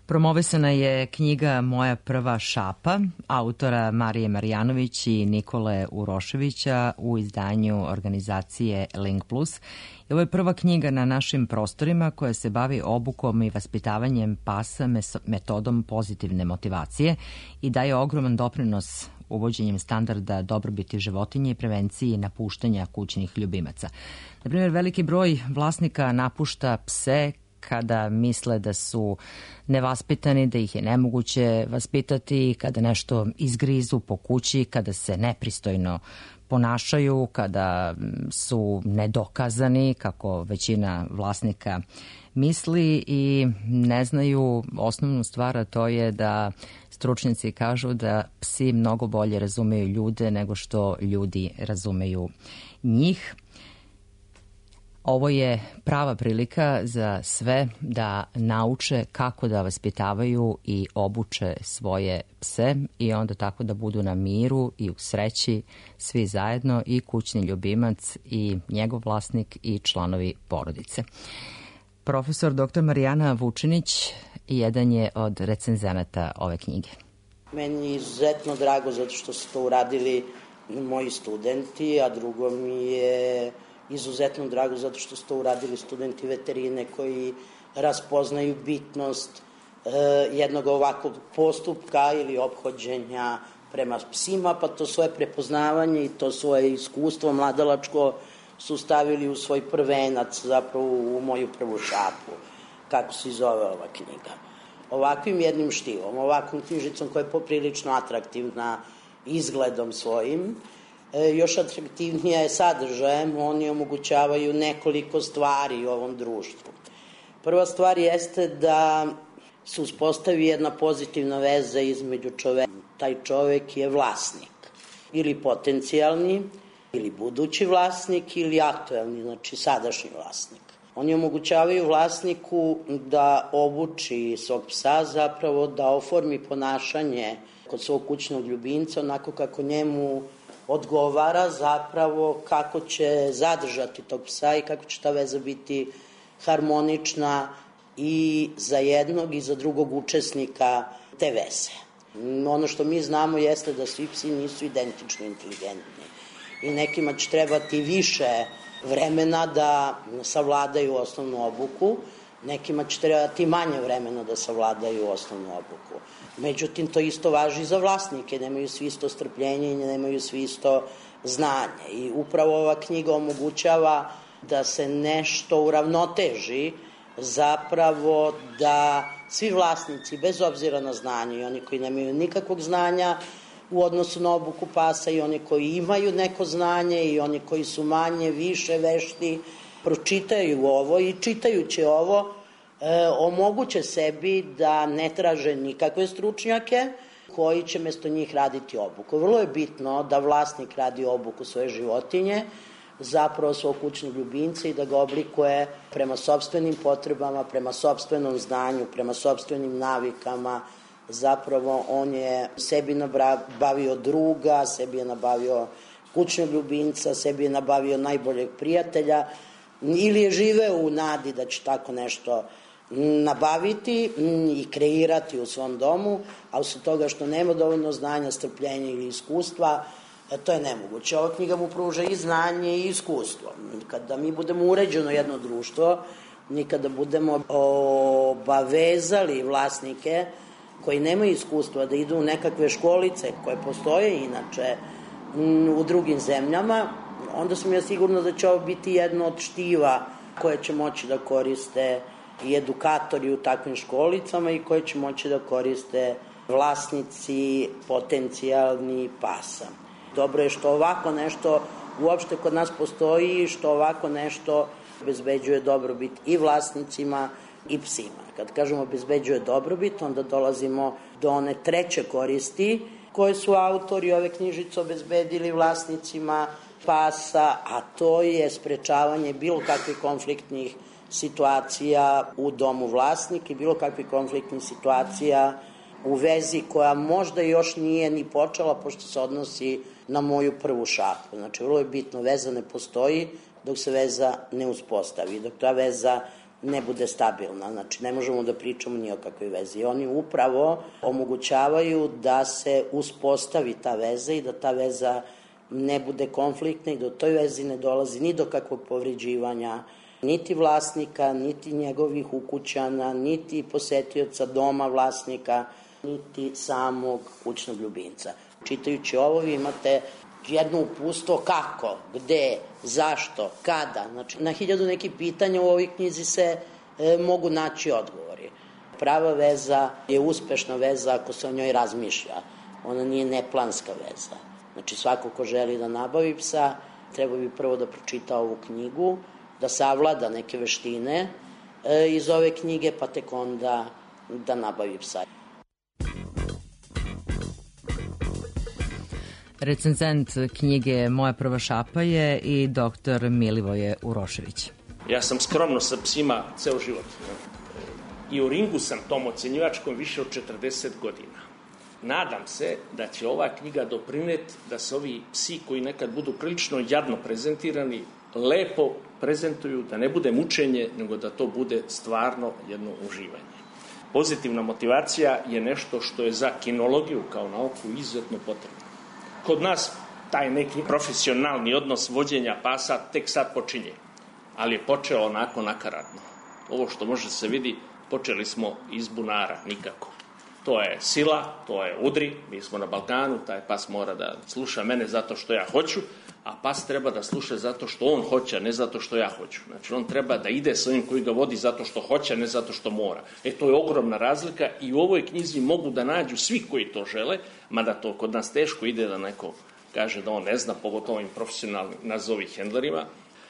Promovisana je knjiga Moja prva šapa, autora Marije Marjanović i Nikole Uroševića u izdanju organizacije Link plus. I ovo je prva knjiga na našim prostorima koja se bavi obukom i vaspitavanjem pasa metodom pozitivne motivacije i daje ogroman doprinos uvođenjem standarda dobrobiti životinje i prevenciji napuštanja kućnih ljubimaca. Na primjer, veliki broj vlasnika napušta pse kada misle da su nevaspitani, da ih je nemoguće vaspitati, kada nešto izgrizu po kući, kada se nepristojno ponašaju, kada su nedokazani, kako većina vlasnika misli i ne znaju osnovnu stvar, a to je da stručnjaci kažu da psi mnogo bolje razumeju ljude nego što ljudi razumeju njih. Ovo je prava prilika za sve da nauče kako da vaspitavaju i obuče svoje pse i onda tako da budu na miru i u sreći svi zajedno, i kućni ljubimac i njegov vlasnik i članovi porodice. Profesor doktor Marijana Vučinić jedan je od recenzenata ove knjige. Meni je izuzetno drago zato što su to uradili moji studenti, a drugo mi je izuzetno drago zato što su to uradili studenti veterine koji raspoznaju bitnost e, jednog ovakvog postupka ili ophođenja prema psima, pa to svoje prepoznavanje i to svoje iskustvo mladalačko su stavili u svoj prvenac, zapravo u moju prvu šapu, kako se zove ova knjiga. Ovakvim jednim štivom, ovakvom knjižicom koja je poprilično atraktivna izgledom svojim, još atraktivnija je sadržajem, oni omogućavaju nekoliko stvari u ovom društvu. Prva stvar jeste da se uspostavi jedna pozitivna veza između čoveka. Taj čovek je vlasnik, ili potencijalni, ili budući vlasnik, ili aktuelni, znači sadašnji vlasnik. Oni omogućavaju vlasniku da obuči svog psa, zapravo da oformi ponašanje kod svog kućnog ljubimca onako kako njemu odgovara, zapravo kako će zadržati tog psa i kako će ta veza biti harmonična i za jednog i za drugog učesnika te veze. Ono što mi znamo jeste da svi psi nisu identično inteligentni i nekima će trebati više vremena da savladaju osnovnu obuku, nekima će trebati manje vremena da savladaju osnovnu obuku. Međutim, to isto važi i za vlasnike, nemaju svi isto strpljenje i nemaju svi isto znanje. I upravo ova knjiga omogućava da se nešto uravnoteži, zapravo da svi vlasnici, bez obzira na znanje, i oni koji nemaju nikakvog znanja u odnosu na obuku pasa, i oni koji imaju neko znanje, i oni koji su manje, više vešti, pročitaju ovo i čitajući ovo, E, omoguće sebi da ne traže nikakve stručnjake koji će mesto njih raditi obuku. Vrlo je bitno da vlasnik radi obuku svoje životinje, zapravo svog kućnog ljubimca, i da ga oblikuje prema sopstvenim potrebama, prema sopstvenom znanju, prema sopstvenim navikama. Zapravo on je sebi nabavio druga, sebi je nabavio kućnog ljubimca, sebi je nabavio najboljeg prijatelja, ili je živeo u nadi da će tako nešto nabaviti i kreirati u svom domu, a osim toga što nema dovoljno znanja, strpljenja ili iskustva, to je nemoguće. Ova knjiga mu pruža i znanje i iskustvo. Kada mi budemo uređeno jedno društvo, ni kada budemo obavezali vlasnike koji nemaju iskustva da idu u nekakve školice koje postoje inače u drugim zemljama, onda sam ja sigurno da će ovo biti jedno od štiva koje će moći da koriste i edukatori u takvim školicama i koje će moći da koriste vlasnici potencijalni pasa. Dobro je što ovako nešto uopšte kod nas postoji i što ovako nešto obezbeđuje dobrobit i vlasnicima i psima. Kad kažemo obezbeđuje dobrobit, onda dolazimo do one treće koristi koje su autori ove knjižice obezbedili vlasnicima pasa, a to je sprečavanje bilo kakvih konfliktnih situacija u domu vlasnika i bilo kakvih konfliktnih situacija u vezi koja možda još nije ni počela, pošto se odnosi na moju prvu šapu. Znači, vrlo je bitno, veza ne postoji dok se veza ne uspostavi. Dok ta veza ne bude stabilna. Znači, ne možemo da pričamo ni o kakvoj vezi. Oni upravo omogućavaju da se uspostavi ta veza i da ta veza ne bude konfliktna i da u toj vezi ne dolazi ni do kakvog povređivanja niti vlasnika, niti njegovih ukućana, niti posetioca doma vlasnika, niti samog kućnog ljubimca. Čitajući ovo vi imate jedno upustvo kako, gde, zašto, kada. Znači, na hiljadu nekih pitanja u ovoj knjizi se e, mogu naći odgovori. Prava veza je uspešna veza ako se o njoj razmišlja. Ona nije neplanska veza. Znači, svako ko želi da nabavi psa, treba bi prvo da pročita ovu knjigu, da savlada neke veštine e, iz ove knjige, pa tek onda da nabavi psa. Recenzent knjige Moja prva šapa je i doktor Milivoje Urošević. Ja sam skromno sa psima ceo život. I u ringu sam tom ocenjivačkom više od četrdeset godina. Nadam se da će ova knjiga doprineti da se ovi psi koji nekad budu prilično jadno prezentirani, lepo prezentuju, da ne bude mučenje, nego da to bude stvarno jedno uživanje. Pozitivna motivacija je nešto što je za kinologiju kao nauku izuzetno potrebno. Kod nas taj neki profesionalni odnos vođenja pasa tek sad počinje, ali je počeo onako nakaradno. Ovo što može se vidi, počeli smo iz bunara, nikako. To je sila, to je udri, mi smo na Balkanu, taj pas mora da sluša mene zato što ja hoću, a pas treba da sluša zato što on hoće, a ne zato što ja hoću. Znači, on treba da ide sa ovim koji ga vodi zato što hoće, a ne zato što mora. E, to je ogromna razlika i u ovoj knjizi mogu da nađu svi koji to žele, mada to kod nas teško ide da neko kaže da on ne zna, pogotovo ovim profesionalnim nazovi hendlerima,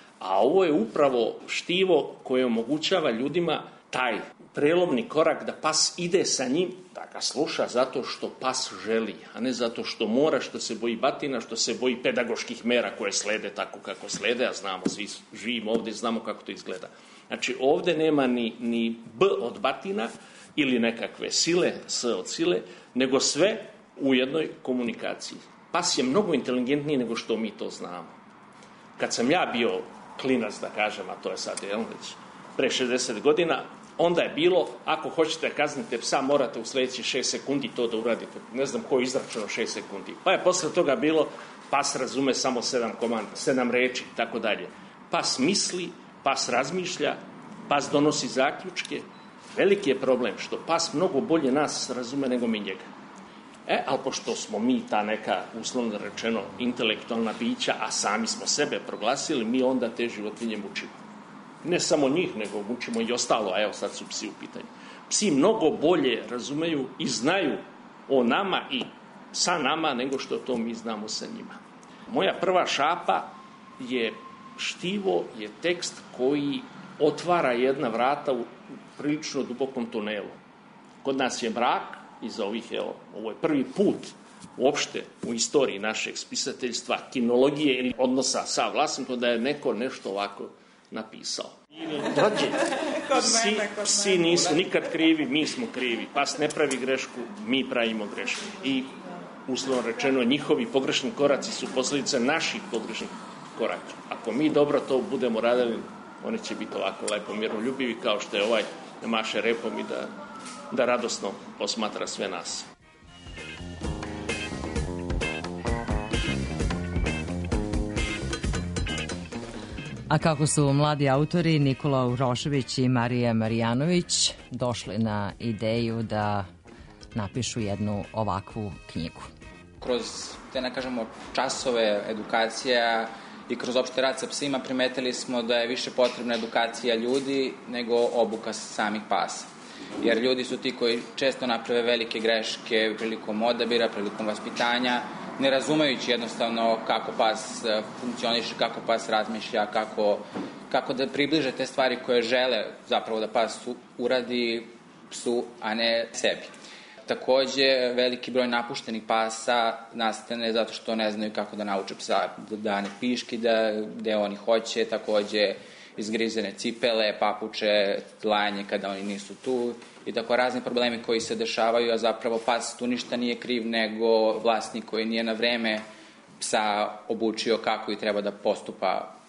a ovo je upravo štivo koje omogućava ljudima taj prelomni korak da pas ide sa njim, da ga sluša zato što pas želi, a ne zato što mora, što se boji batina, što se boji pedagoških mera koje slede tako kako slede, a znamo, svi živimo ovde i znamo kako to izgleda. Znači, ovde nema ni, ni B od batina ili nekakve sile, S od sile, nego sve u jednoj komunikaciji. Pas je mnogo inteligentniji nego što mi to znamo. Kad sam ja bio klinac, da kažem, a to je sad jel, već pre šezdeset godina, onda je bilo, ako hoćete kaznite psa, morate u sledećih šest sekundi to da uradite. Ne znam ko je izračunao šest sekundi. Pa je posle toga bilo, pas razume samo sedam komanda, sedam reči, tako dalje. Pas misli, pas razmišlja, pas donosi zaključke. Veliki je problem što pas mnogo bolje nas razume nego mi njega. E, ali pošto smo mi ta neka, uslovno rečeno, intelektualna bića, a sami smo sebe proglasili, mi onda te životinje mučimo. Ne samo njih, nego mučimo i ostalo, a evo sad su psi u pitanju. Psi mnogo bolje razumeju i znaju o nama i sa nama nego što to mi znamo sa njima. Moja prva šapa je štivo, je tekst koji otvara jedna vrata u prilično dubokom tunelu. Kod nas je mrak, iza ovih, evo, ovo je prvi put uopšte u istoriji našeg spisateljstva, kinologije ili odnosa sa vlasnikom, da je neko nešto ovako napisao. Psi, psi nisu nikad krivi, mi smo krivi. Pas ne pravi grešku, mi pravimo grešku. I, uslovno rečeno, njihovi pogrešni koraci su posljedica naših pogrešnih koraka. Ako mi dobro to budemo radili, oni će biti ovako lepo miroljubivi, kao što je ovaj maše repom i da, da radosno posmatra sve nas. A kako su mladi autori Nikola Urošević i Marija Marijanović došli na ideju da napišu jednu ovakvu knjigu? Kroz te, ne kažemo, časove edukacija i kroz opšte rad sa psima primetili smo da je više potrebna edukacija ljudi nego obuka samih pasa. Jer ljudi su ti koji često naprave velike greške prilikom odabira, prilikom vaspitanja, ne razumejući jednostavno kako pas funkcioniše, kako pas razmišlja, kako, kako da približe te stvari koje žele zapravo da pas uradi psu, a ne sebi. Takođe, veliki broj napuštenih pasa nastane zato što ne znaju kako da nauče psa da dane piški, da, gde oni hoće, takođe izgrizene cipele, papuče, lajanje kada oni nisu tu i tako razni problemi koji se dešavaju, a zapravo pas tu ništa nije kriv nego vlasnik koji nije na vreme psa obučio kako i treba da postupa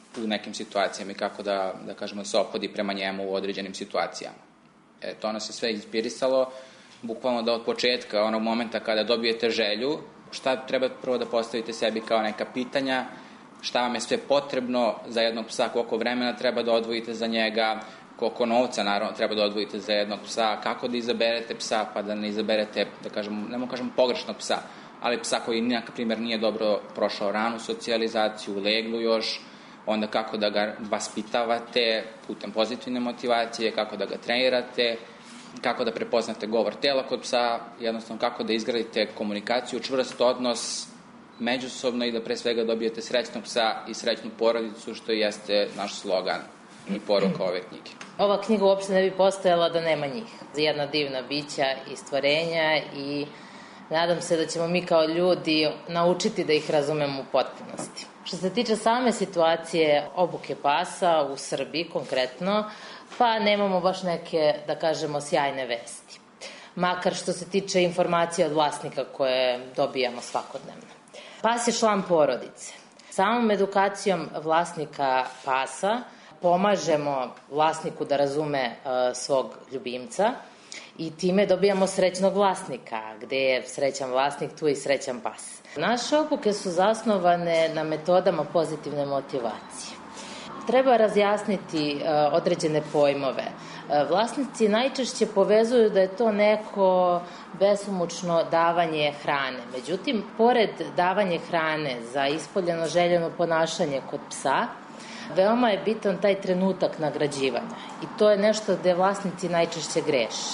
u nekim situacijama i kako da, da kažemo, se opodi prema njemu u određenim situacijama. E, to nas je sve inspirisalo, bukvalno da od početka, onog momenta kada dobijete želju, šta treba prvo da postavite sebi kao neka pitanja, šta vam je sve potrebno za jednog psa, koliko vremena treba da odvojite za njega, koliko novca naravno treba da odvojite za jednog psa, kako da izaberete psa, pa da ne izaberete, da kažemo, ne mogu kažem pogrešnog psa, ali psa koji, na primjer, nije dobro prošao ranu socijalizaciju, leglu još, onda kako da ga vaspitavate putem pozitivne motivacije, kako da ga trenirate, kako da prepoznate govor tela kod psa, jednostavno kako da izgradite komunikaciju, čvrst odnos međusobno i da pre svega dobijete srećnog psa i srećnu porodicu, što jeste naš slogan i poruka ove knjige. Ova knjiga uopšte ne bi postojala da nema njih. Jedna divna bića i stvorenja i nadam se da ćemo mi kao ljudi naučiti da ih razumemo u potpunosti. Što se tiče same situacije obuke pasa u Srbiji konkretno, pa nemamo baš neke, da kažemo, sjajne vesti. Makar što se tiče informacija od vlasnika koje dobijamo svakodnevno. Pas je član porodice. Samom edukacijom vlasnika pasa pomažemo vlasniku da razume uh, svog ljubimca i time dobijamo srećnog vlasnika, gde je srećan vlasnik, tu je i srećan pas. Naše obuke su zasnovane na metodama pozitivne motivacije. Treba razjasniti uh, određene pojmove. Uh, vlasnici najčešće povezuju da je to neko besomučno davanje hrane. Međutim, pored davanje hrane za ispoljeno željeno ponašanje kod psa, veoma je bitan taj trenutak nagrađivanja. I to je nešto gde vlasnici najčešće greše.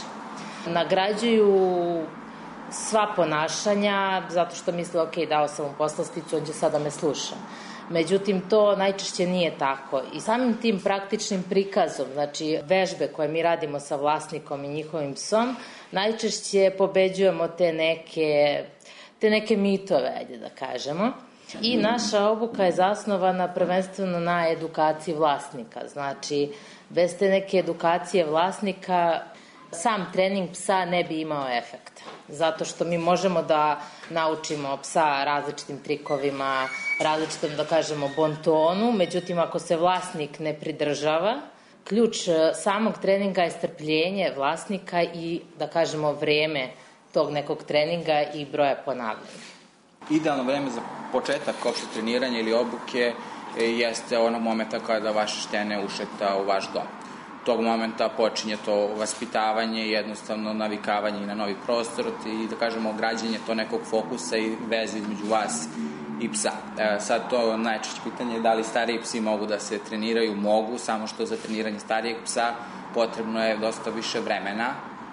Nagrađuju sva ponašanja, zato što misle, ok, dao sam mu poslasticu, on će sada me sluša. Međutim, to najčešće nije tako. I samim tim praktičnim prikazom, znači vežbe koje mi radimo sa vlasnikom i njihovim psom, najčešće pobeđujemo te neke, te neke mitove, ajde da kažemo. I naša obuka je zasnovana prvenstveno na edukaciji vlasnika. Znači, bez te neke edukacije vlasnika sam trening psa ne bi imao efekta. Zato što mi možemo da naučimo psa različitim trikovima, različitom, da kažemo, bontonu, međutim, ako se vlasnik ne pridržava, ključ samog treninga je strpljenje vlasnika i, da kažemo, vreme tog nekog treninga i broja ponavljanja. Idealno vreme za početak opšte treniranja ili obuke jeste onog momenta kada vaše štene ušeta u vaš dom. Tog momenta počinje to vaspitavanje, jednostavno navikavanje i na novi prostor i, da kažemo, građenje to nekog fokusa i veze između vas i psa. E, sad to najčešće pitanje je da li stariji psi mogu da se treniraju. Mogu, samo što za treniranje starijeg psa potrebno je dosta više vremena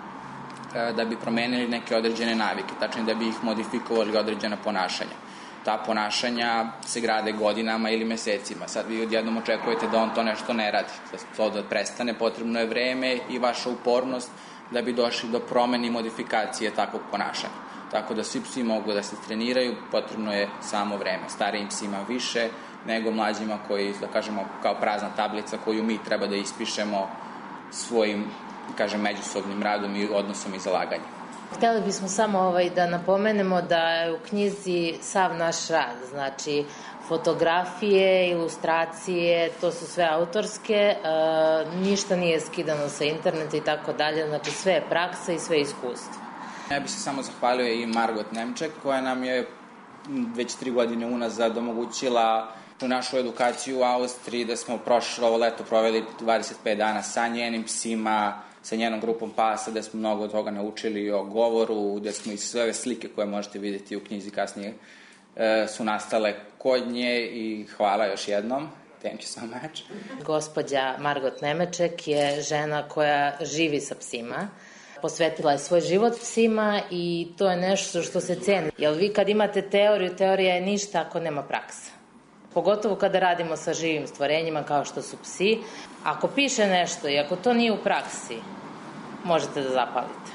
e, da bi promenili neke određene navike, tačnije da bi ih modifikovali određena ponašanja. Ta ponašanja se grade godinama ili mesecima. Sad vi odjednom očekujete da on to nešto ne radi. Da to da prestane, potrebno je vreme i vaša upornost da bi došli do promene i modifikacije takvog ponašanja. Tako da svi psi mogu da se treniraju, potrebno je samo vreme. Starijim psima više nego mlađima koji, da kažemo, kao prazna tablica koju mi treba da ispišemo svojim, kažem, međusobnim radom i odnosom i zalaganjem. Hteli bismo samo ovaj, da napomenemo da je u knjizi sav naš rad, znači fotografije, ilustracije, to su sve autorske, e, ništa nije skidano sa interneta i tako dalje, znači sve je praksa i sve je iskustvo. Ja bih se samo zahvalio i Margot Nemček koja nam je već tri godine unazad omogućila u našu edukaciju u Austriji, da smo prošlo ovo leto proveli dvadeset pet dana sa njenim psima, sa njenom grupom pasa, gde smo mnogo od toga naučili o govoru, gde smo i sve ove slike koje možete vidjeti u knjizi kasnije e, su nastale kod nje i hvala još jednom. Thank you so much. Gospođa Margot Nemeček je žena koja živi sa psima. Posvetila je svoj život psima i to je nešto što se ceni. Jer vi kad imate teoriju, teorija je ništa ako nema praksa. Pogotovo kada radimo sa živim stvorenjima kao što su psi. Ako piše nešto i ako to nije u praksi, možete da zapalite.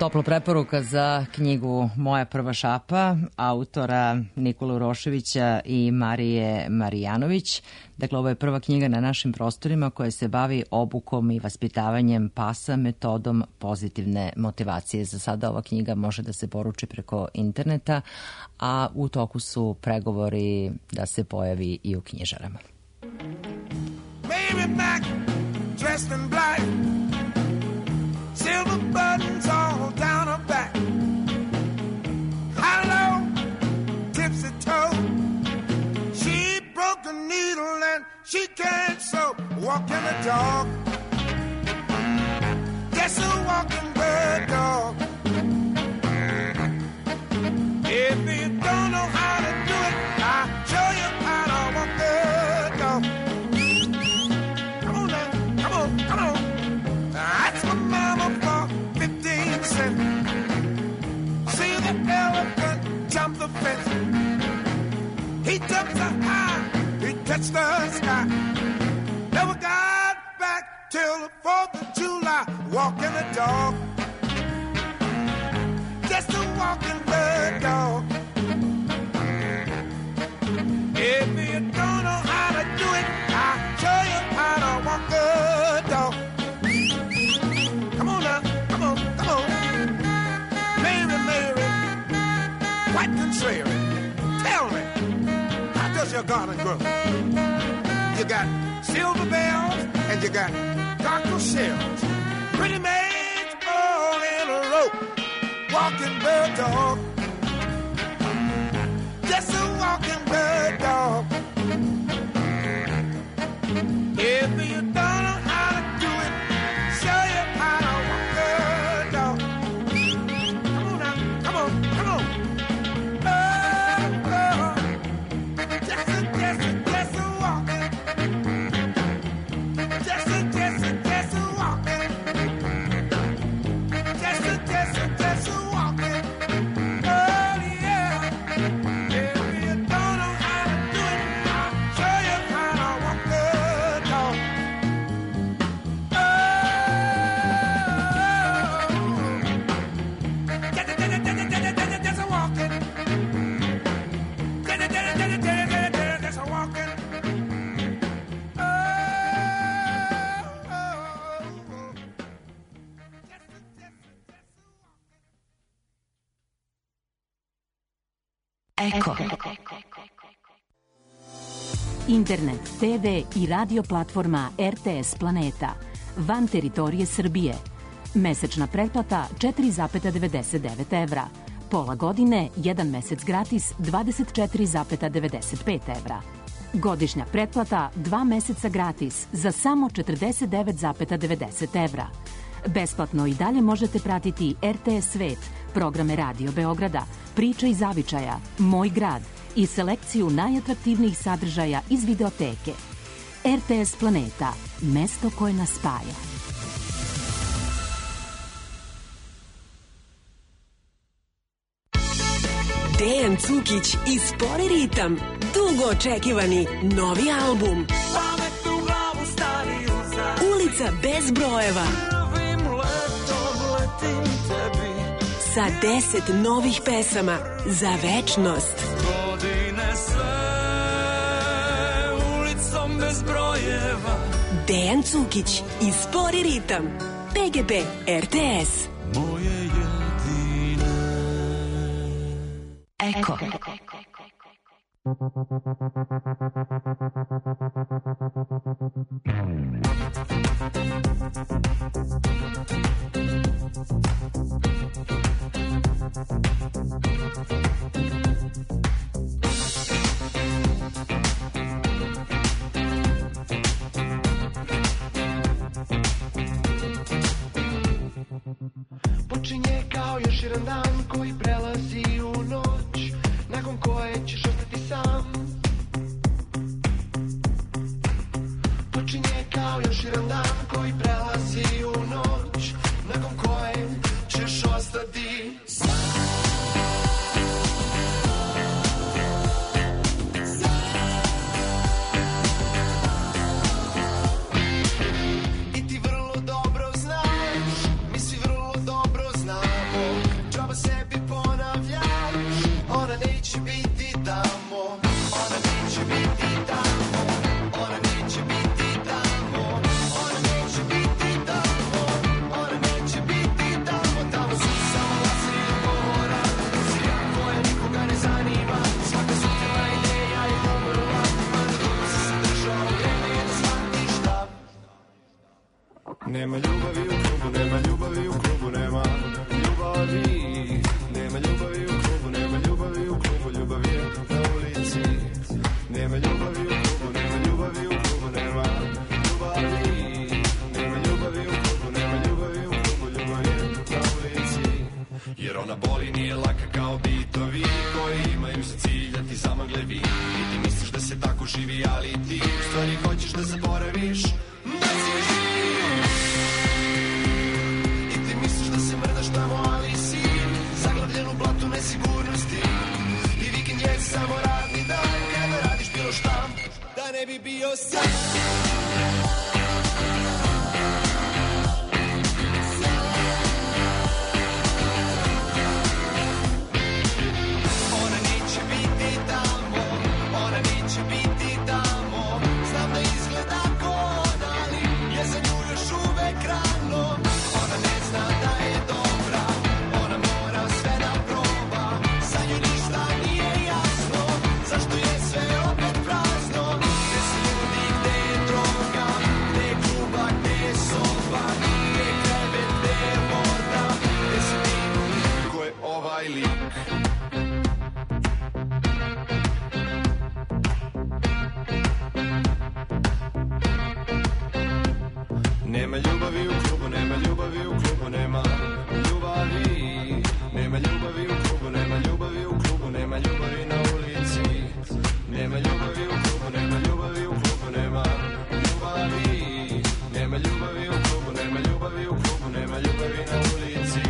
Topla preporuka za knjigu Moja prva šapa, autora Nikole Uroševića i Marije Marijanović. Dakle, ovo je prva knjiga na našim prostorima koja se bavi obukom i vaspitavanjem pasa metodom pozitivne motivacije. Za sada ova knjiga može da se poruči preko interneta, a u toku su pregovori da se pojavi i u knjižarama. Baby Mac, dressed in black, silver buttons all down her back, high-low, tipsy toe. She broke a needle and she can't sew. Walking a dog, guess a walking bird dog. If you don't know how to do it, I'll show you how to walk a dog. Come on now, come on, come on. That's my mama for fifteen cents. See the elephant jump the fence. He jumped so high, he touched the sky. Never got back till the fourth of July. Walking a dog, just a walking the dog. If you don't know how to do it, I'll show you how to walk a dog. Come on now, come on, come on. Mary, Mary, quite contrary. Tell me, how does your garden grow? You got silver bells and you got cockle shells. Pretty maids all in a row. Walking bird dog, just a walking bird dog. If you don't know how to do it, show you how to walk a dog. Come on now, come on, come on. Oh, oh. Just a, just a, just a walking. Just a, just a, just a walking. Just a, just a, just a walking. Oh yeah. If you don't know how to do it, I'll show you how to walk a dog. Eko. Internet, te ve i radio platforma er te es Planeta van teritorije Srbije. Mesečna pretplata četiri zarez devedeset devet evra. Pola godine, jedan mesec gratis dvadeset četiri zarez devedeset pet evra. Godišnja pretplata dva meseca gratis za samo četrdeset devet zarez devedeset evra. Besplatno i dalje možete pratiti er te es Svet, programe Radio Beograda, Priče iz zavičaja, Moj grad i selekciju najatraktivnijih sadržaja iz videoteke. er te es Planeta, mesto koje nas spaja. Dejan Cukić i Spori ritam, dugo očekivani novi album. Pamet u glavu stari uza. Ulica bez brojeva. Prvim letom letim tebi. Sa deset novih pesama za večnost. Godine sve ulicom bez brojeva. Dejan Cukić i Spori ritam. pe ge pe er te es. Moje jedine. Eko. Počinje kao još jedan dan koji prelazi u noć, nakon koje ćeš ostati sam. Počinje kao još jedan dan koji prelazi u noć, nakon koje ćeš ostati sam. I ti vrlo dobro znaš, mi svi vrlo dobro znamo Jer ona boli nije laka kao bitovi koji imaju za cilj da ti zamagle vid. I ti misliš da se tako živi, ali ti u stvari hoćeš da zaboraviš da si živ. I ti misliš da se mrdaš tamo, ali si zaglavljen u blatu nesigurnosti. I vikend je samo radni dan kada radiš bilo šta da ne bi bio sam. Nema ljubavi u klubu, nema ljubavi u klubu, nema ljubavi. Nema ljubavi u klubu, nema ljubavi u klubu, nema ljubavi na ulici. Nema ljubavi u klubu, nema ljubavi u klubu, nema ljubavi. Nema ljubavi u klubu, nema ljubavi u klubu, nema ljubavi na ulici.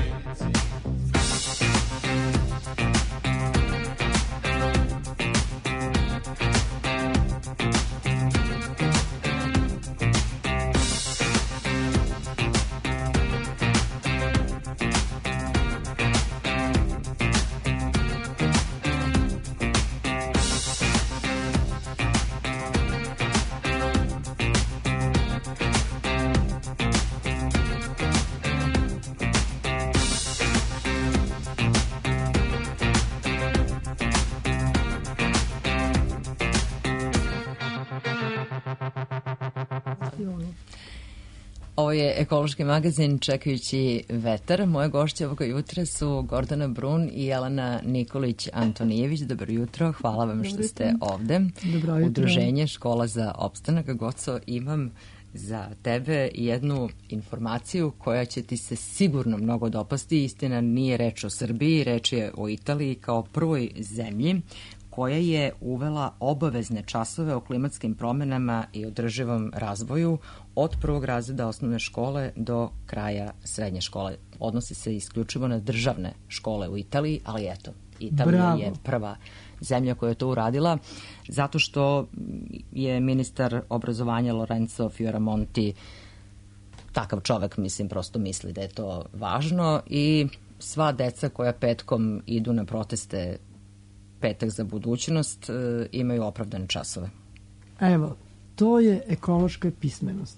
Ovo je ekološki magazin Čekajući vetar. Moje gošće ovoga jutra su Gordana Brun i Jelena Nikolić-Antonijević. Dobro jutro, hvala vam što ste ovde. Dobro jutro. Udruženje Škola za opstanak. Goco, imam za tebe jednu informaciju koja će ti se sigurno mnogo dopasti. Istina, nije reč o Srbiji, reč je o Italiji kao prvoj zemlji koja je uvela obavezne časove o klimatskim promenama i održivom razvoju od prvog razreda osnovne škole do kraja srednje škole. Odnosi se isključivo na državne škole u Italiji, ali eto, Italija Bravo. je prva zemlja koja je to uradila, zato što je ministar obrazovanja Lorenzo Fioramonti takav čovek, mislim, prosto misli da je to važno i sva deca koja petkom idu na proteste Petak za budućnost imaju opravdane časove. Evo, to je ekološka pismenost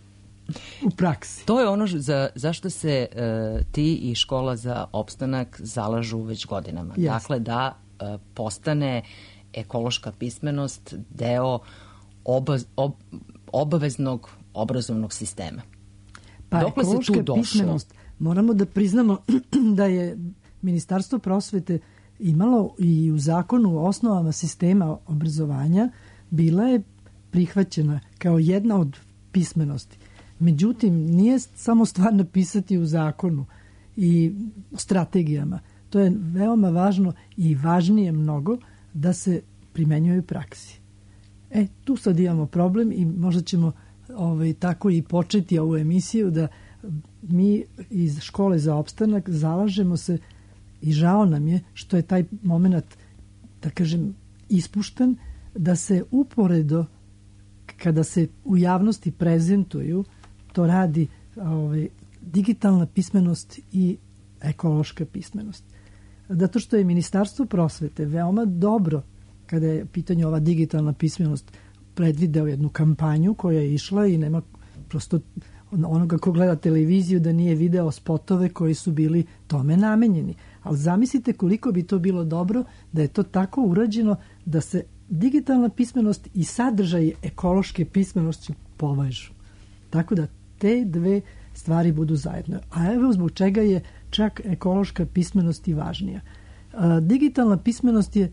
u praksi. To je ono za, zašto se uh, ti i Škola za opstanak zalažu već godinama. Yes. Dakle, da uh, postane ekološka pismenost deo oba, ob, obaveznog obrazovnog sistema. Pa Dokle ekološka pismenost, moramo da priznamo da je Ministarstvo prosvete imalo i u zakonu o osnovama sistema obrazovanja bila je prihvaćena kao jedna od pismenosti. Međutim, nije samo stvar napisati u zakonu i strategijama. To je veoma važno i važnije mnogo da se primenjuje u praksi. E, tu sad imamo problem i možda ćemo ovaj, tako i početi ovu emisiju da mi iz Škole za opstanak zalažemo se i žao nam je što je taj moment, da kažem, ispušten, da se uporedo kada se u javnosti prezentuju, to radi ovaj, digitalna pismenost i ekološka pismenost. Zato što je Ministarstvo prosvete veoma dobro, kada je pitanje ova digitalna pismenost, predvideo jednu kampanju koja je išla i nema prosto onoga ko gleda televiziju da nije video spotove koji su bili tome namenjeni. Ali zamislite koliko bi to bilo dobro da je to tako urađeno da se digitalna pismenost i sadržaj ekološke pismenosti povežu. Tako da te dve stvari budu zajedno. A evo zbog čega je čak ekološka pismenost i važnija. A, digitalna pismenost je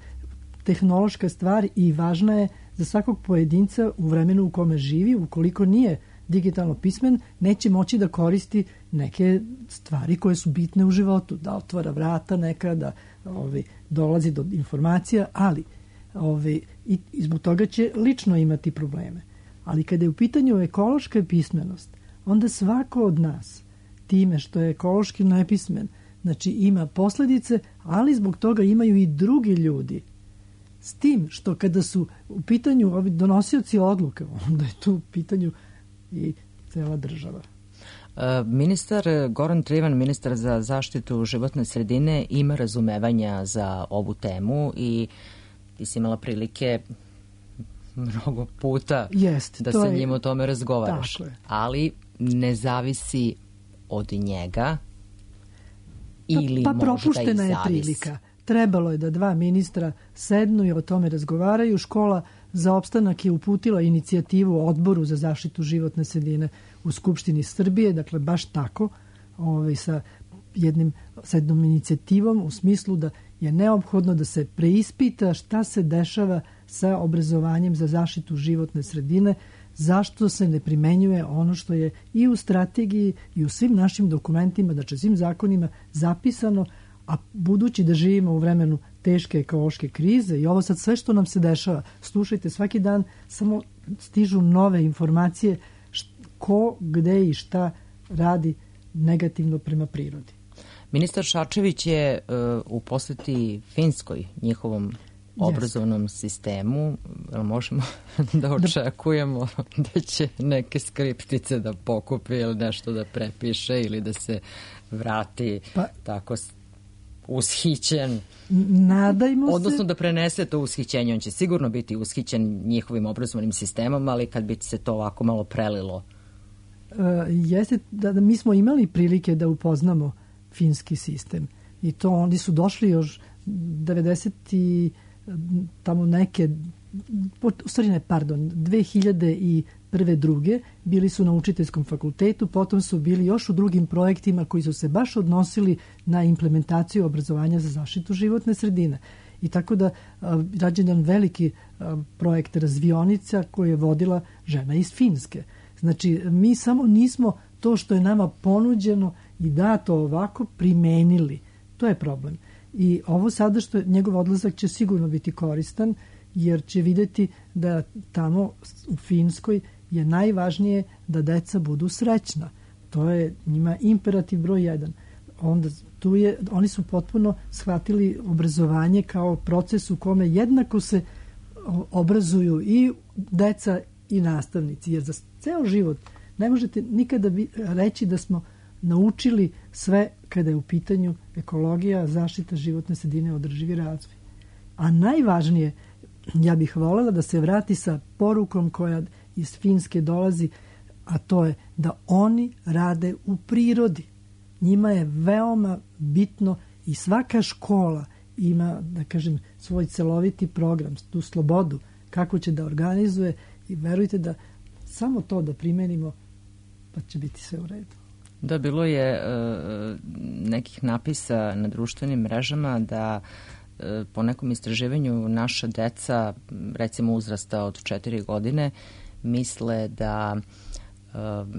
tehnološka stvar i važna je za svakog pojedinca u vremenu u kome živi, ukoliko nije digitalno pismen, neće moći da koristi neke stvari koje su bitne u životu, da otvara vrata neka, da ovaj, dolazi do informacija, ali ovaj, i, i zbog toga će lično imati probleme. Ali kada je u pitanju ekološka pismenost, onda svako od nas, time što je ekološki nepismen, znači ima posledice, ali zbog toga imaju i drugi ljudi. S tim što kada su u pitanju ovi donosioci odluke, onda je tu u pitanju i cela država. Ministar Goran Trivan, ministar za zaštitu životne sredine, ima razumevanja za ovu temu i ti si imala prilike mnogo puta Jest, da to sa je, njim o tome razgovaraš. Ali ne zavisi od njega ili pa, pa možda propuštena i je zavisi. prilika. Trebalo je da dva ministra sednu i o tome razgovaraju. Škola za opstanak je uputila inicijativu Odboru za zaštitu životne sredine u Skupštini Srbije, dakle baš tako, ovaj, sa, jednim, sa jednom inicijativom u smislu da je neophodno da se preispita šta se dešava sa obrazovanjem za zaštitu životne sredine, zašto se ne primenjuje ono što je i u strategiji i u svim našim dokumentima, znači svim zakonima zapisano, a budući da živimo u vremenu teške ekološke krize i ovo sad sve što nam se dešava, slušajte, svaki dan samo stižu nove informacije ko, gde i šta radi negativno prema prirodi. Ministar Šarčević je uh, u poseti Finskoj, njihovom obrazovnom yes. sistemu. Možemo da očekujemo da će neke skriptice da pokupi ili nešto da prepiše ili da se vrati pa, tako ushićen. Nadajmo se. Odnosno da prenese to ushićenje. On će sigurno biti ushićen njihovim obrazovnim sistemom, ali kad bi se to ovako malo prelilo. Uh, jeste da, da mi smo imali prilike da upoznamo finski sistem. I to oni su došli još devedeset i tamo neke, u stvari ne, pardon, dve hiljade prve druge bili su na učiteljskom fakultetu, potom su bili još u drugim projektima koji su se baš odnosili na implementaciju obrazovanja za zaštitu životne sredine. I tako da rađen jedan veliki a, projekt razvionica koji je vodila žena iz Finske. Znači, mi samo nismo to što je nama ponuđeno i dato ovako primenili. To je problem. I ovo sada što je, njegov odlazak će sigurno biti koristan, jer će videti da tamo u Finskoj je najvažnije da deca budu srećna. To je njima imperativ broj jedan. Onda tu je, oni su potpuno shvatili obrazovanje kao proces u kome jednako se obrazuju i deca i nastavnici, jer za ceo život ne možete nikada bi, reći da smo naučili sve kada je u pitanju ekologija, zaštita životne sredine, održivi razvoj. A najvažnije, ja bih voljela da se vrati sa porukom koja iz Finske dolazi, a to je da oni rade u prirodi. Njima je veoma bitno i svaka škola ima, da kažem, svoj celoviti program, tu slobodu, kako će da organizuje i verujte da samo to da primenimo, pa će biti sve u redu. Da, bilo je uh, nekih napisa na društvenim mrežama da uh, po nekom istraživanju naša deca, recimo uzrasta od četiri godine, misle da uh,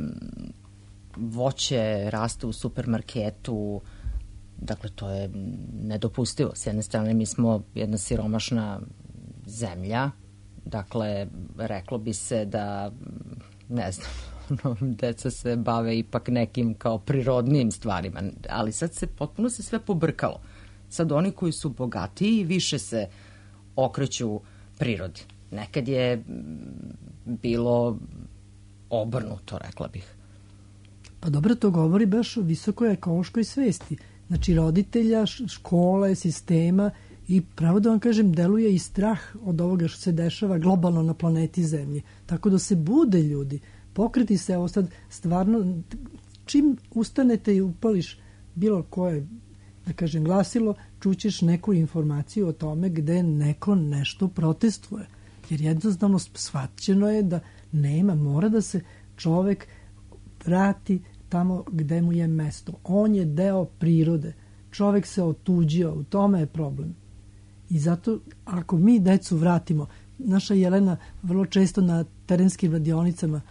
voće raste u supermarketu. Dakle, to je nedopustivo. S jedne strane, mi smo jedna siromašna zemlja. Dakle, reklo bi se da, ne znam, deca se bave ipak nekim kao prirodnim stvarima, ali sad se potpuno se sve pobrkalo. Sad oni koji su bogatiji više se okreću prirodi. Nekad je bilo obrnuto, rekla bih. Pa dobro, to govori baš o visokoj ekološkoj svesti. Znači roditelja, škole, sistema i pravo da vam kažem, deluje i strah od ovoga što se dešava globalno na planeti Zemlji. Tako da se bude ljudi, pokreti se, evo sad stvarno, čim ustanete i upališ bilo koje, da kažem, glasilo, čućeš neku informaciju o tome gde neko nešto protestuje. Jer jednostavno shvaćeno je da nema, mora da se čovek vrati tamo gde mu je mesto. On je deo prirode. Čovek se otuđio, u tome je problem. I zato, ako mi decu vratimo, naša Jelena vrlo često na terenskim radionicama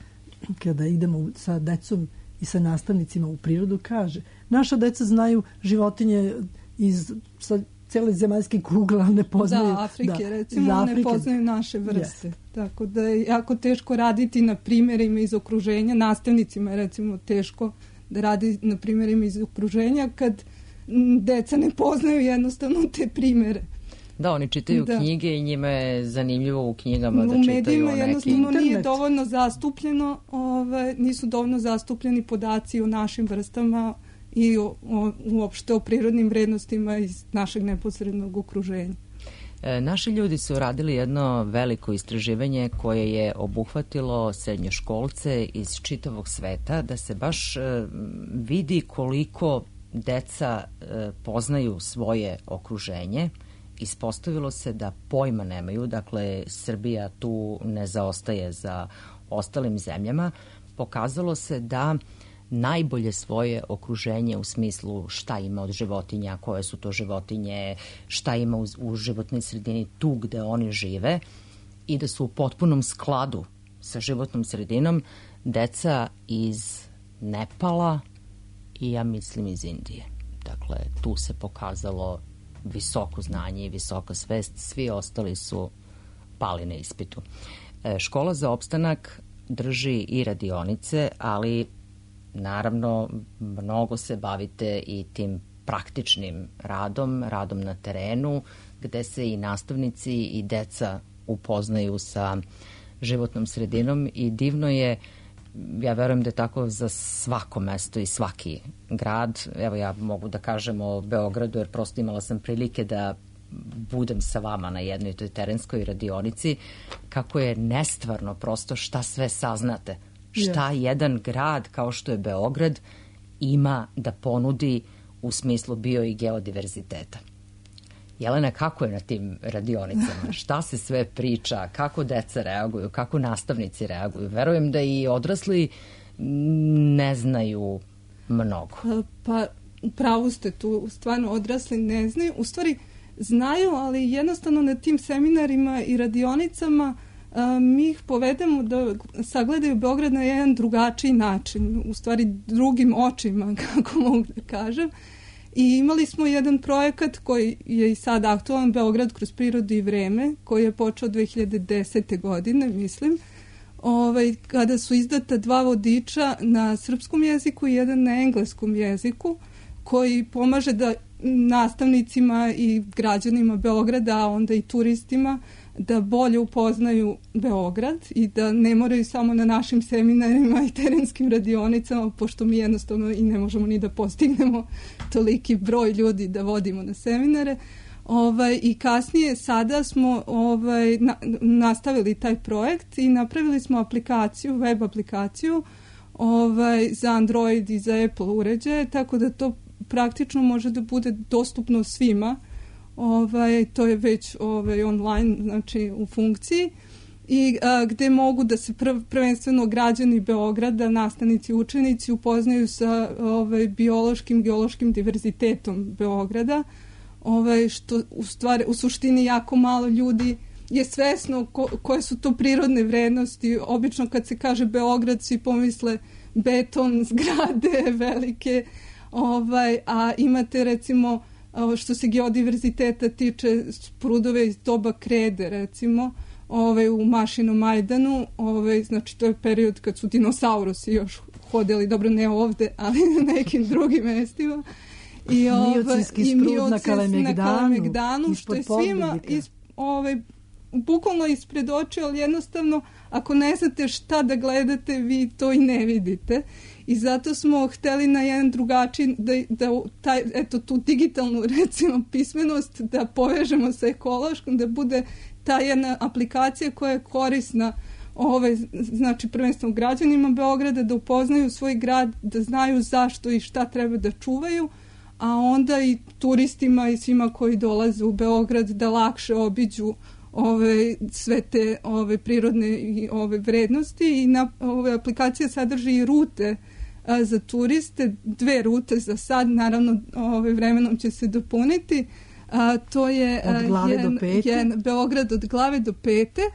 kada idemo sa decom i sa nastavnicima u prirodu, kaže naša deca znaju životinje iz sa cele zemaljske kugle, ali ne poznaju... Da, Afrike, da, recimo, Afrike. ne poznaju naše vrste. Yes. Tako da je jako teško raditi na primjerima iz okruženja. Nastavnicima je, recimo, teško da radi na primjerima iz okruženja kad deca ne poznaju jednostavno te primjere. Da, oni čitaju da. knjige i njima je zanimljivo u knjigama da u čitaju medijima neki... jednostavno nije dovoljno zastupljeno, ove, nisu dovoljno zastupljeni podaci o našim vrstama i o, o, uopšte o prirodnim vrednostima iz našeg neposrednog okruženja. E, naši ljudi su radili jedno veliko istraživanje koje je obuhvatilo srednjoškolce iz čitavog sveta, da se baš e, vidi koliko deca e, poznaju svoje okruženje. Ispostavilo se da pojma nemaju, dakle Srbija tu ne zaostaje za ostalim zemljama. Pokazalo se da najbolje svoje okruženje u smislu šta ima od životinja, koje su to životinje, šta ima u, u životnoj sredini tu gde oni žive i da su u potpunom skladu sa životnom sredinom deca iz Nepala i ja mislim iz Indije. Dakle, tu se pokazalo visoko znanje i visoka svest, svi ostali su pali na ispitu. E, škola za opstanak drži i radionice, ali naravno mnogo se bavite i tim praktičnim radom, radom na terenu, gde se i nastavnici i deca upoznaju sa životnom sredinom i divno je, ja verujem da je tako za svako mesto i svaki grad. Evo ja mogu da kažem o Beogradu, jer prosto imala sam prilike da budem sa vama na jednoj toj terenskoj radionici, kako je nestvarno prosto šta sve saznate. Šta yes. jedan grad kao što je Beograd ima da ponudi u smislu bio i geodiverziteta. Jelena, kako je na tim radionicama? Šta se sve priča? Kako deca reaguju? Kako nastavnici reaguju? Verujem da i odrasli ne znaju mnogo. Pa, upravo ste tu. Stvarno, odrasli ne znaju. U stvari, znaju, ali jednostavno na tim seminarima i radionicama a, mi ih povedemo da sagledaju Beograd na jedan drugačiji način. U stvari, drugim očima, kako mogu da kažem. I imali smo jedan projekat koji je i sad aktualan, Beograd kroz prirodu i vreme, koji je počeo dve hiljade desete. godine, mislim, ovaj, kada su izdata dva vodiča na srpskom jeziku i jedan na engleskom jeziku, koji pomaže da nastavnicima i građanima Beograda, a onda i turistima, da bolje upoznaju Beograd i da ne moraju samo na našim seminarima i terenskim radionicama, pošto mi jednostavno i ne možemo ni da postignemo toliki broj ljudi da vodimo na seminare. Ovaj, I kasnije sada smo ovaj, na, nastavili taj projekt i napravili smo aplikaciju, web aplikaciju ovaj, za Android i za Apple uređaje, tako da to praktično može da bude dostupno svima. Ovaj, to je već ovaj, online, znači u funkciji i a, gde mogu da se prv, prvenstveno građani Beograda, nastavnici, učenici upoznaju sa ovaj, biološkim, geološkim diverzitetom Beograda, ovaj, što u, stvari, u suštini jako malo ljudi je svesno ko, koje su to prirodne vrednosti. Obično kad se kaže Beograd svi pomisle beton, zgrade velike, ovaj, a imate recimo što se geodiverziteta tiče sprudove iz doba krede, recimo, ovaj, u Mašinom Majdanu, ovaj, znači to je period kad su dinosaurusi još hodili, dobro ne ovde, ali na nekim drugim mestima. I, ovaj, Miocijski sprud na Kalemegdanu, na Kalemegdanu što je svima is, ovaj, bukvalno ispred oči, ali jednostavno ako ne znate šta da gledate, vi to i ne vidite. I zato smo hteli na jedan drugačiji, da, da taj, eto, tu digitalnu recimo pismenost da povežemo sa ekološkom, da bude ta jedna aplikacija koja je korisna ove, znači prvenstveno građanima Beograda, da upoznaju svoj grad, da znaju zašto i šta treba da čuvaju, a onda i turistima i svima koji dolaze u Beograd da lakše obiđu ove, sve te ove, prirodne i ove vrednosti i na, ove aplikacija sadrži i rute a, za turiste, dve rute za sad, naravno ove, vremenom će se dopuniti. A, to je od glave jedan, do pete. jedan Beograd od glave do pete,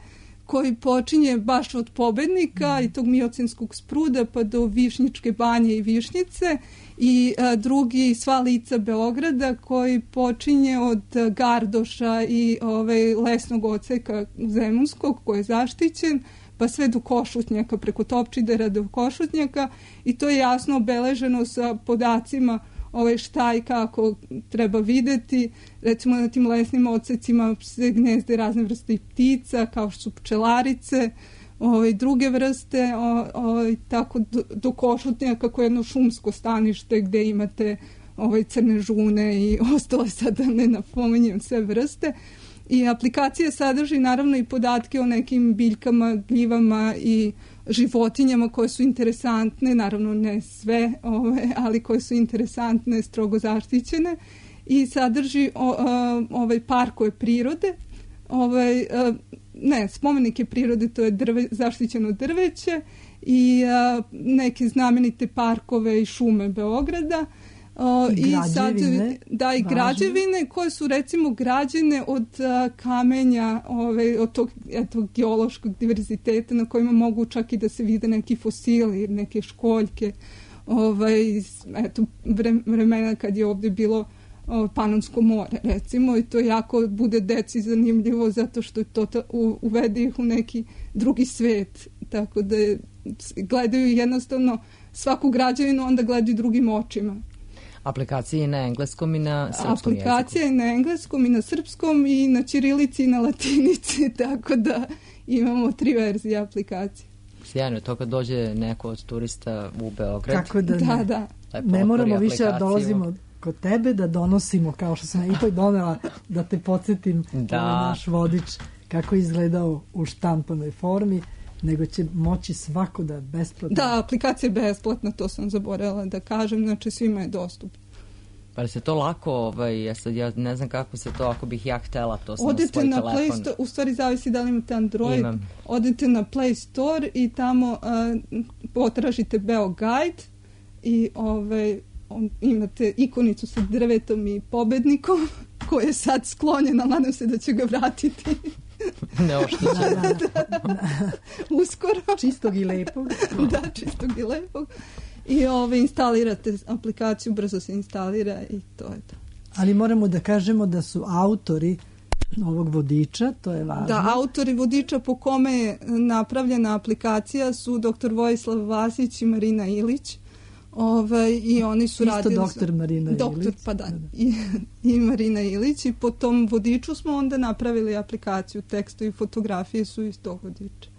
koji počinje baš od Pobednika i tog Miocenskog spruda pa do Višnjičke banje i Višnjice, i a, drugi Sva lica Beograda koji počinje od a, Gardoša i ovaj, lesnog odseka Zemunskog koji je zaštićen, pa sve do Košutnjaka, preko Topčidera do Košutnjaka, i to je jasno obeleženo sa podacima ovaj, šta i kako treba videti. Recimo na tim lesnim odsecima se gnezde razne vrste ptica, kao što su pčelarice, ovaj, druge vrste, ovaj, tako do, do Košutnjaka kako je jedno šumsko stanište gde imate ovaj, crne žune i ostale, sada ne napominjem sve vrste. I aplikacija sadrži naravno i podatke o nekim biljkama, gljivama i životinjama koje su interesantne, naravno ne sve, ove, ali koje su interesantne, strogo zaštićene, i sadrži o, o, ovaj parkove prirode, ovaj, ne, spomenike prirode, to je drve, zaštićeno drveće, i a, neke znamenite parkove i šume Beograda. Uh, I građevine. I sad, da, i građevine koje su recimo građene od uh, kamenja, ove, od tog eto, geološkog diverziteta na kojima mogu čak i da se vide neki fosili, neke školjke, ovaj, eto, vremena kad je ovdje bilo o, Panonsko more, recimo, i to jako bude deci zanimljivo zato što to ta, u, uvede ih u neki drugi svet, tako da gledaju jednostavno svaku građevinu, onda gledaju drugim očima. Aplikacije na engleskom i na srpskom jeziku. Aplikacija je na engleskom i na srpskom i na ćirilici i na latinici, tako da imamo tri verzije aplikacije. Sjajno, to kad dođe neko od turista u Beograd. Kako da ne, da, da. ne moramo više da dolazimo kod tebe, da donosimo, kao što sam ipak donela, da te podsjetim da. Ovaj naš vodič kako je izgledao u štampanoj formi, nego će moći svako da je besplatno. Da, aplikacija je besplatna, to sam zaboravila da kažem, znači svima je dostupno. Pa se to lako, ovaj, ja, sad, ja ne znam kako se to, ako bih ja htela, to sam odete na svoj na telefon. Play Store, u stvari zavisi da li imate Android, Imam. Odete na Play Store i tamo uh, potražite Beoguide i ovaj, on, imate ikonicu sa drvetom i pobednikom koja je sad sklonjena, nadam se da će ga vratiti. Neoštećeno. Da, da, da. Uskoro. Čistog i lepog. Da, čistog i lepog. I ove, instalirate aplikaciju, brzo se instalira i to je to. Ali moramo da kažemo da su autori ovog vodiča, to je važno. Da, autori vodiča po kome je napravljena aplikacija su doktor Vojislav Vasić i Marina Ilić. Ove, i oni su Isto radili... doktor Marina doktor, Ilić. Pa da, i, i Marina Ilić. I po tom vodiču smo onda napravili aplikaciju, tekstu i fotografije su iz tog vodiča.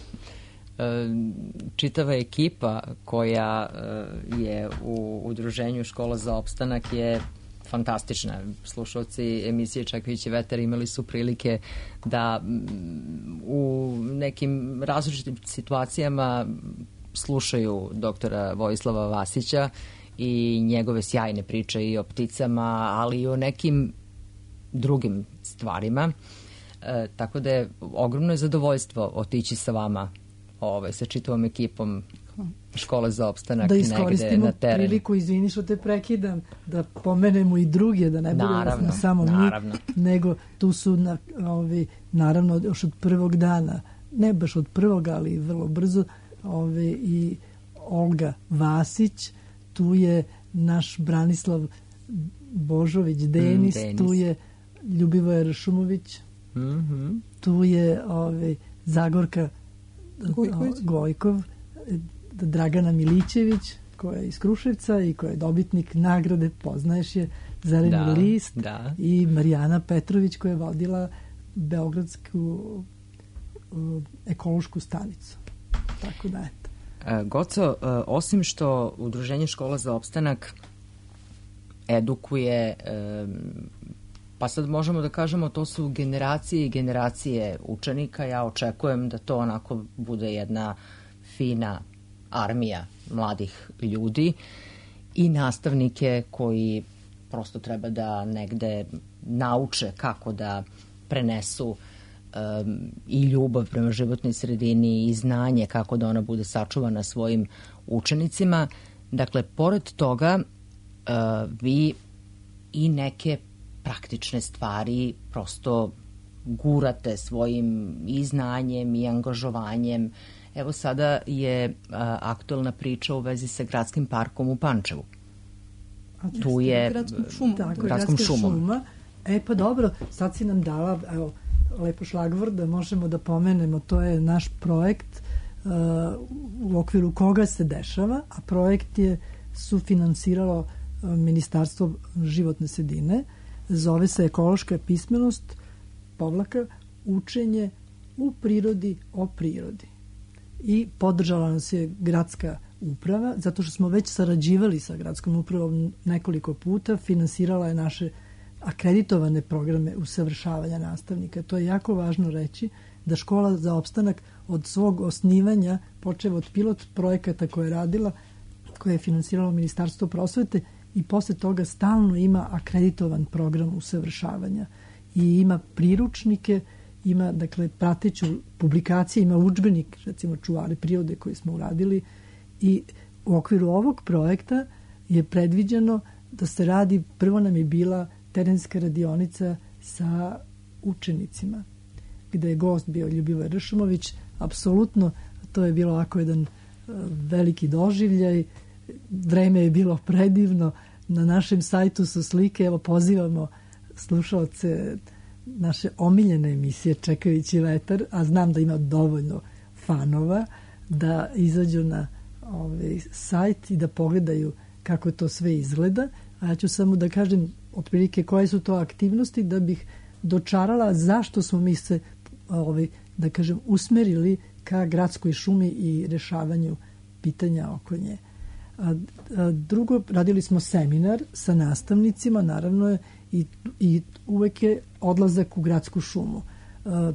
Čitava ekipa koja je u udruženju Škola za opstanak je fantastična. Slušalci emisije Čekajući vetar imali su prilike da u nekim različitim situacijama slušaju doktora Vojislava Vasića i njegove sjajne priče i o pticama, ali i o nekim drugim stvarima. E, tako da je ogromno zadovoljstvo otići sa vama, ovaj, sa čitavom ekipom Škole za opstanak da negde na terenu. Da iskoristimo priliku, izvini što te prekidam, da pomenemo i druge, da ne bude samo naravno. mi, nego tu su na, ovi, naravno još od prvog dana, ne baš od prvog, ali vrlo brzo, ovi, i Olga Vasić, tu je naš Branislav Božović Denis, mm, Denis. Tu je Ljubivoje Šumović, mm-hmm. tu je ovi, Zagorka Gojković. Gojkov, Dragana Milićević koja je iz Kruševca i koja je dobitnik nagrade, poznaješ je, Zeleni da, list, da. I Marijana Petrović koja je vodila Beogradsku uh, ekološku stanicu. Tako da eto. E, Goco, e, osim što Udruženje Škola za opstanak edukuje, e, pa sad možemo da kažemo to su generacije i generacije učenika, ja očekujem da to onako bude jedna fina armija mladih ljudi i nastavnike koji prosto treba da negde nauče kako da prenesu um, i ljubav prema životnoj sredini i znanje kako da ona bude sačuvana svojim učenicima. Dakle, pored toga uh, vi i neke praktične stvari prosto gurate svojim i znanjem i angažovanjem. Evo sada je a, aktualna priča u vezi sa gradskim parkom u Pančevu. Tu je gradskom šumom. Tako, gradskom šumom. Šuma. E pa dobro, sad si nam dala evo, lepo šlagvord da možemo da pomenemo, to je naš projekt uh, u okviru koga se dešava, a projekt je sufinansiralo uh, Ministarstvo životne sredine, zove se ekološka pismenost, povlaka, učenje u prirodi o prirodi. I podržala nas je gradska uprava, zato što smo već sarađivali sa gradskom upravom nekoliko puta, finansirala je naše akreditovane programe usavršavanja nastavnika. To je jako važno reći, da škola za opstanak od svog osnivanja, počeo od pilot projekata koje je radila, koje je finansiralo Ministarstvo prosvete, i posle toga stalno ima akreditovan program usavršavanja. I ima priručnike, ima, dakle, prateću publikacije, ima udžbenik, recimo Čuvari prirode koji smo uradili, i u okviru ovog projekta je predviđeno da se radi, prvo nam je bila terenska radionica sa učenicima, gde je gost bio Ljubivoje Ršumović. Apsolutno, to je bilo ovako jedan uh, veliki doživljaj, vreme je bilo predivno, na našem sajtu su slike, evo pozivamo slušalce naše omiljene emisije Čekajući vetar, a znam da ima dovoljno fanova, da izađu na ovaj sajt i da pogledaju kako to sve izgleda. A ja ću samo da kažem otprilike koje su to aktivnosti da bih dočarala zašto smo mi se ovaj, da kažem usmerili ka gradskoj šumi i rešavanju pitanja oko nje. A, a drugo, radili smo seminar sa nastavnicima, naravno je i, i uvek je odlazak u gradsku šumu. A,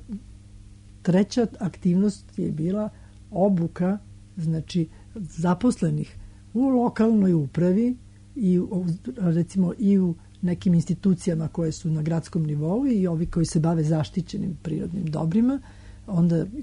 treća aktivnost je bila obuka, znači zaposlenih u lokalnoj upravi i recimo i u nekim institucijama koje su na gradskom nivou i ovi koji se bave zaštićenim prirodnim dobrima, onda uh,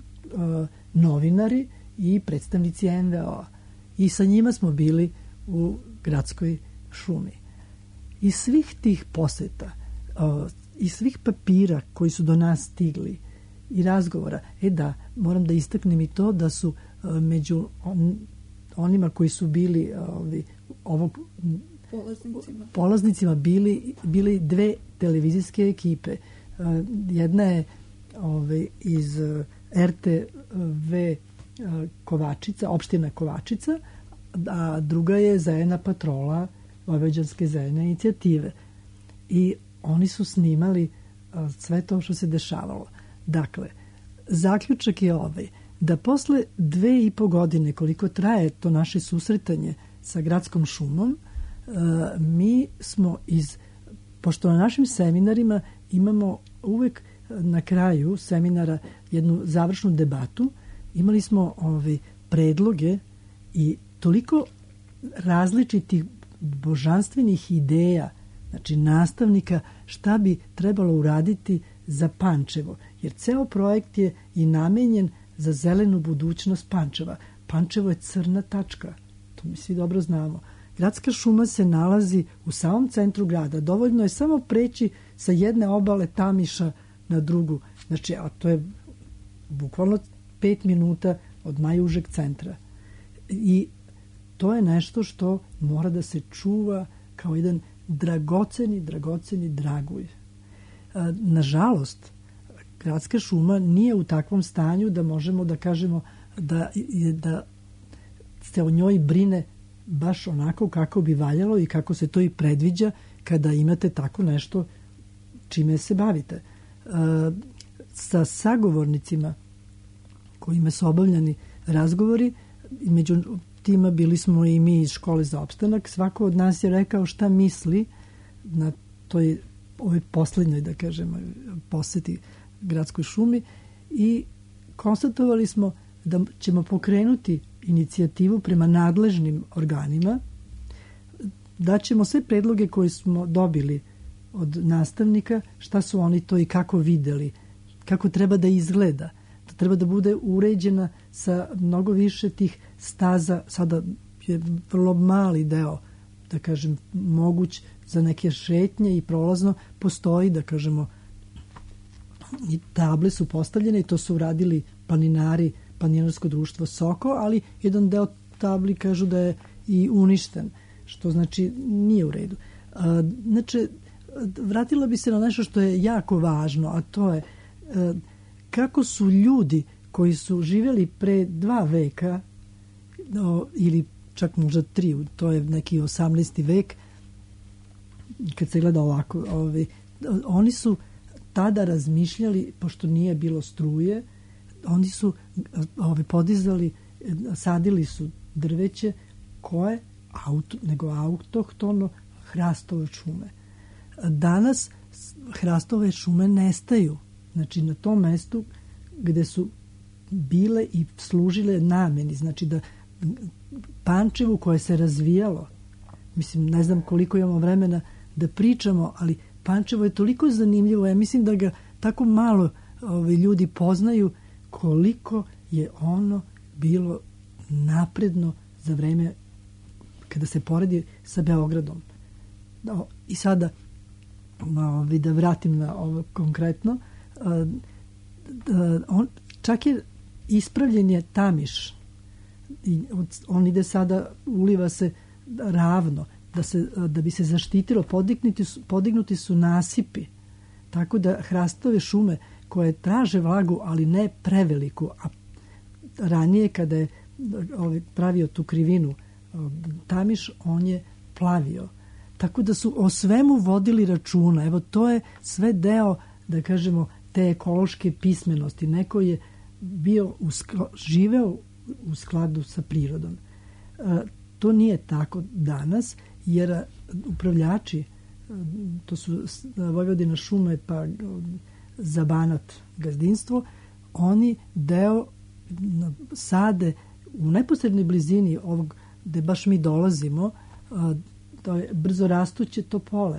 novinari i predstavnici en ve o. I sa njima smo bili u gradskoj šumi. Iz svih tih poseta, uh, iz svih papira koji su do nas stigli i razgovora, e da, moram da istaknem i to da su uh, među on, onima koji su bili uh, ovog polaznicima, polaznicima bili, bili dve televizijske ekipe. Uh, jedna je ovaj, iz uh, er te ve uh, Kovačica, opština Kovačica, a druga je Zelena patrola Vojvođanske zelene inicijative. I oni su snimali uh, sve to što se dešavalo. Dakle, zaključak je ovaj, da posle dve i po godine koliko traje to naše susretanje sa gradskom šumom, mi smo iz, pošto na našim seminarima imamo uvek na kraju seminara jednu završnu debatu, imali smo ove predloge i toliko različitih božanstvenih ideja, znači nastavnika, šta bi trebalo uraditi za Pančevo, jer ceo projekt je i namenjen za zelenu budućnost Pančeva. Pančevo je crna tačka, to mi svi dobro znamo. Gradska šuma se nalazi u samom centru grada. Dovoljno je samo preći sa jedne obale Tamiša na drugu. Znači, a to je bukvalno pet minuta od najužeg centra. I to je nešto što mora da se čuva kao jedan dragoceni, dragoceni dragulj. Nažalost, gradska šuma nije u takvom stanju da možemo da kažemo da, da se o njoj brine baš onako kako bi valjalo i kako se to i predviđa kada imate tako nešto čime se bavite. E, sa sagovornicima kojima su obavljani razgovori, među tima bili smo i mi iz škole za opstanak, svako od nas je rekao šta misli na toj ovoj poslednjoj, da kažemo, poseti gradskoj šumi i konstatovali smo da ćemo pokrenuti inicijativu prema nadležnim organima, da ćemo sve predloge koje smo dobili od nastavnika, šta su oni to i kako videli, kako treba da izgleda, da treba da bude uređena sa mnogo više tih staza, sada je vrlo mali deo, da kažem, moguć za neke šetnje i prolazno, postoji, da kažemo, i table su postavljene i to su uradili planinari, planinarsko društvo Soko, ali jedan deo tabli kažu da je i uništen, što znači nije u redu. Znači, vratila bi se na nešto što je jako važno, a to je kako su ljudi koji su živjeli pre dva veka ili čak možda tri, to je neki osamnaesti vek, kad se gleda ovako, ovi, oni su tada razmišljali, pošto nije bilo struje, oni su ovi, podizali, sadili su drveće koje auto, nego autohtono hrastove šume. Danas hrastove šume nestaju. Znači na tom mestu gde su bile i služile nameni, znači da Pančevu koje se razvijalo, mislim ne znam koliko imamo vremena da pričamo, ali Pančevo je toliko zanimljivo, ja mislim da ga tako malo ovi, ljudi poznaju koliko je ono bilo napredno za vreme kada se poredi sa Beogradom. I sada ovi, da vratim na ovo konkretno, on, čak je ispravljen je Tamiš i on ide sada, uliva se ravno da, se, da bi se zaštitilo, podignuti su, podignuti su nasipi, tako da hrastove šume koje traže vlagu, ali ne preveliku, a ranije kada je ovaj, pravio tu krivinu Tamiš, on je plavio. Tako da su o svemu vodili računa. Evo, to je sve deo, da kažemo, te ekološke pismenosti. Neko je bio u skla, živeo u skladu sa prirodom. E, to nije tako danas, jer upravljači, to su Vojvodina šume pa za Banat gazdinstvo, oni deo sade u neposrednoj blizini ovog gde baš mi dolazimo, to je brzo rastuće topole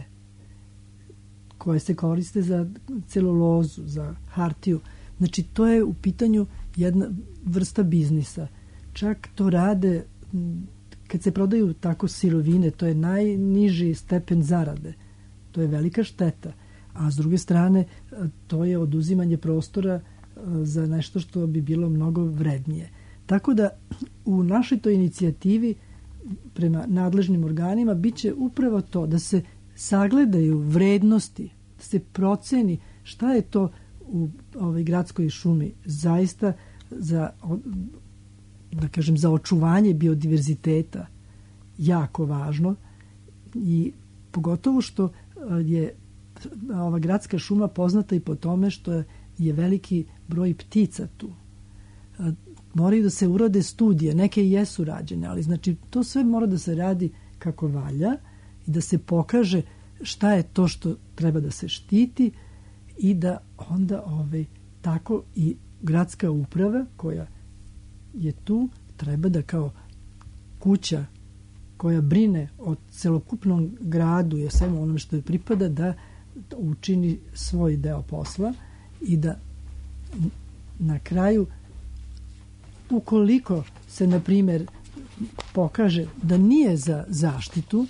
koje se koriste za celulozu, za hartiju. Znači, to je u pitanju jedna vrsta biznisa. Čak to rade, kad se prodaju tako sirovine, to je najniži stepen zarade. To je velika šteta. A s druge strane, to je oduzimanje prostora za nešto što bi bilo mnogo vrednije. Tako da u našoj toj inicijativi prema nadležnim organima biće upravo to da se sagledaju vrednosti, da se proceni šta je to u ovoj gradskoj šumi zaista za, da kažem, za očuvanje biodiverziteta jako važno i pogotovo što je ova gradska šuma poznata i po tome što je veliki broj ptica tu. Moraju da se urade studije, neke i jesu rađene, ali znači to sve mora da se radi kako valja i da se pokaže šta je to što treba da se štiti i da onda ovaj, tako i gradska uprava koja je tu treba da kao kuća koja brine o celokupnom gradu i o svemu onome što je pripada da učini svoj deo posla i da na kraju ukoliko se, na primjer, pokaže da nije za zaštitu,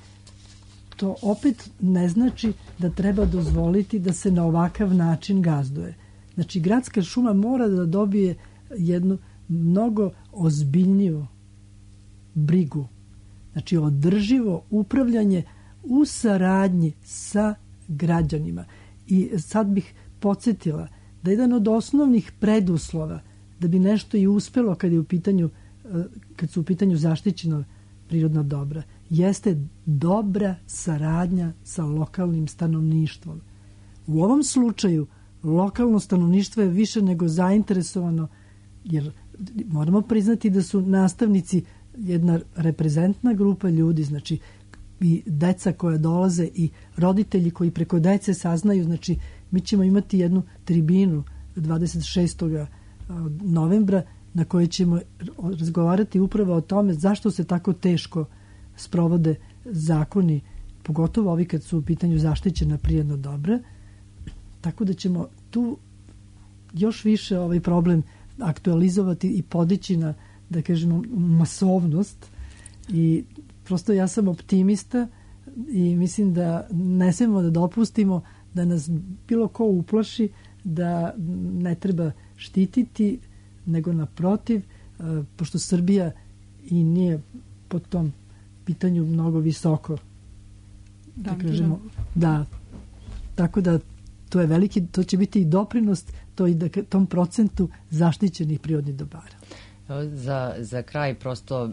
to opet ne znači da treba dozvoliti da se na ovakav način gazduje. Znači, gradska šuma mora da dobije jednu mnogo ozbiljniju brigu. Znači, održivo upravljanje u saradnji sa građanima. I sad bih podsjetila da jedan od osnovnih preduslova da bi nešto i uspelo kad je u pitanju, kad su u pitanju zaštićena prirodna dobra, jeste dobra saradnja sa lokalnim stanovništvom. U ovom slučaju lokalno stanovništvo je više nego zainteresovano, jer moramo priznati da su nastavnici jedna reprezentna grupa ljudi, znači i deca koja dolaze i roditelji koji preko dece saznaju, znači mi ćemo imati jednu tribinu dvadeset šestog novembra na kojoj ćemo razgovarati upravo o tome zašto se tako teško sprovode zakoni, pogotovo ovi kad su u pitanju zaštićena prirodna dobra, tako da ćemo tu još više ovaj problem aktualizovati i podići na, da kažemo, masovnost i prosto ja sam optimista i mislim da ne smemo da dopustimo da nas bilo ko uplaši, da ne treba štititi, nego naprotiv, pošto Srbija i nije po tom pitanju mnogo visoko, da, da kažemo, da, tako da to je veliki, to će biti i doprinos to i da, tom procentu zaštićenih prirodnih dobara. Za, za kraj prosto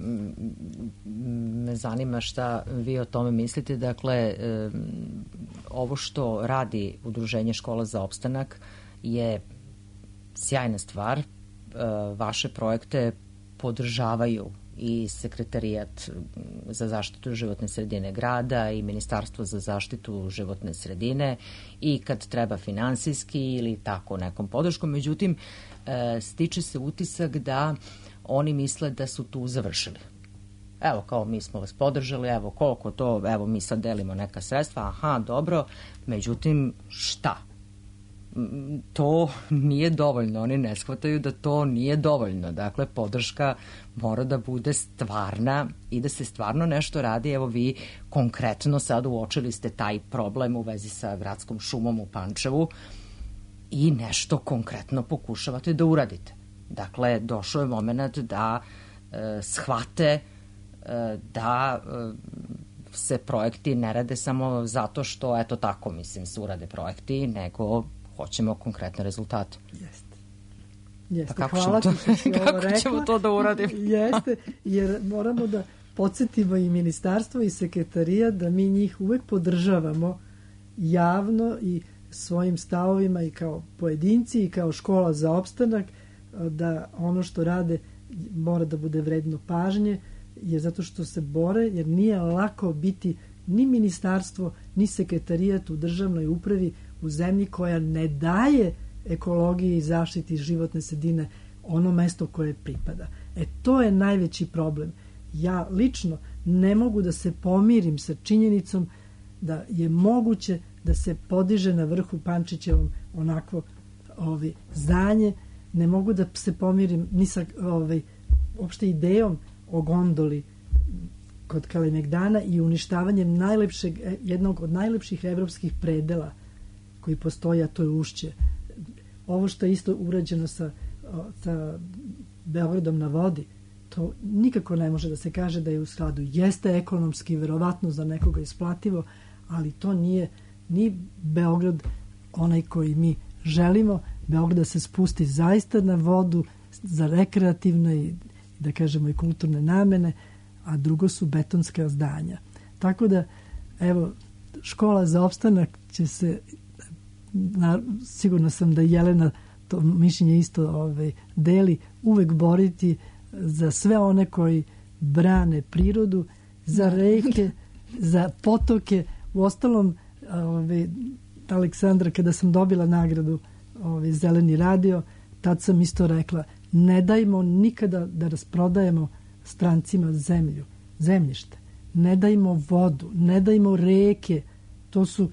me zanima šta vi o tome mislite. Dakle, ovo što radi Udruženje Škola za opstanak je sjajna stvar. Vaše projekte podržavaju i Sekretarijat za zaštitu životne sredine grada i Ministarstvo za zaštitu životne sredine i kad treba finansijski ili tako nekom podrškom. Međutim, stiče se utisak da oni misle da su tu završili. Evo, kao mi smo vas podržali, evo koliko to, evo mi sad delimo neka sredstva, aha, dobro, međutim, šta? To nije dovoljno, oni ne shvataju da to nije dovoljno. Dakle, podrška mora da bude stvarna i da se stvarno nešto radi. Evo vi konkretno sad uočili ste taj problem u vezi sa gradskom šumom u Pančevu i nešto konkretno pokušavate da uradite. Dakle, došao je moment da e, shvate e, da e, se projekti ne rade samo zato što, eto tako, mislim, se urade projekti, nego hoćemo konkretne rezultate. Jeste. Jeste. Pa kako, Hvala ćemo, to, ti kako rekla. ćemo to da uradimo? Jeste, jer moramo da podsjetimo i ministarstvo i sekretarija da mi njih uvek podržavamo javno i svojim stavovima i kao pojedinci i kao škola za opstanak, da ono što rade mora da bude vredno pažnje, jer zato što se bore, jer nije lako biti ni ministarstvo, ni sekretarijat u državnoj upravi u zemlji koja ne daje ekologiji i zaštiti životne sredine ono mesto koje pripada. E, to je najveći problem. Ja lično ne mogu da se pomirim sa činjenicom da je moguće da se podiže na vrhu Pančićevom onakvo ovi, zdanje. Ne mogu da se pomirim ni sa ovaj, opšte idejom o gondoli kod Kalemegdana i uništavanjem najlepšeg, jednog od najlepših evropskih predela koji postoji, a to je Ušće. Ovo što je isto urađeno sa, sa Beogradom na vodi, to nikako ne može da se kaže da je u skladu. Jeste ekonomski, verovatno za nekoga isplativo, ali to nije ni Beograd onaj koji mi želimo. Beograd da se spusti zaista na vodu za rekreativne i, da kažemo, i kulturne namene, a drugo su betonska zdanja. Tako da, evo, škola za opstanak će se, na, sigurno sam da Jelena to mišljenje isto ovaj, deli, uvek boriti za sve one koji brane prirodu, za reke, za potoke. U ostalom, ovaj, Aleksandra, kada sam dobila nagradu ovaj, Zeleni radio, tad sam isto rekla, ne dajmo nikada da rasprodajemo strancima zemlju, zemljište. Ne dajmo vodu, ne dajmo reke. To su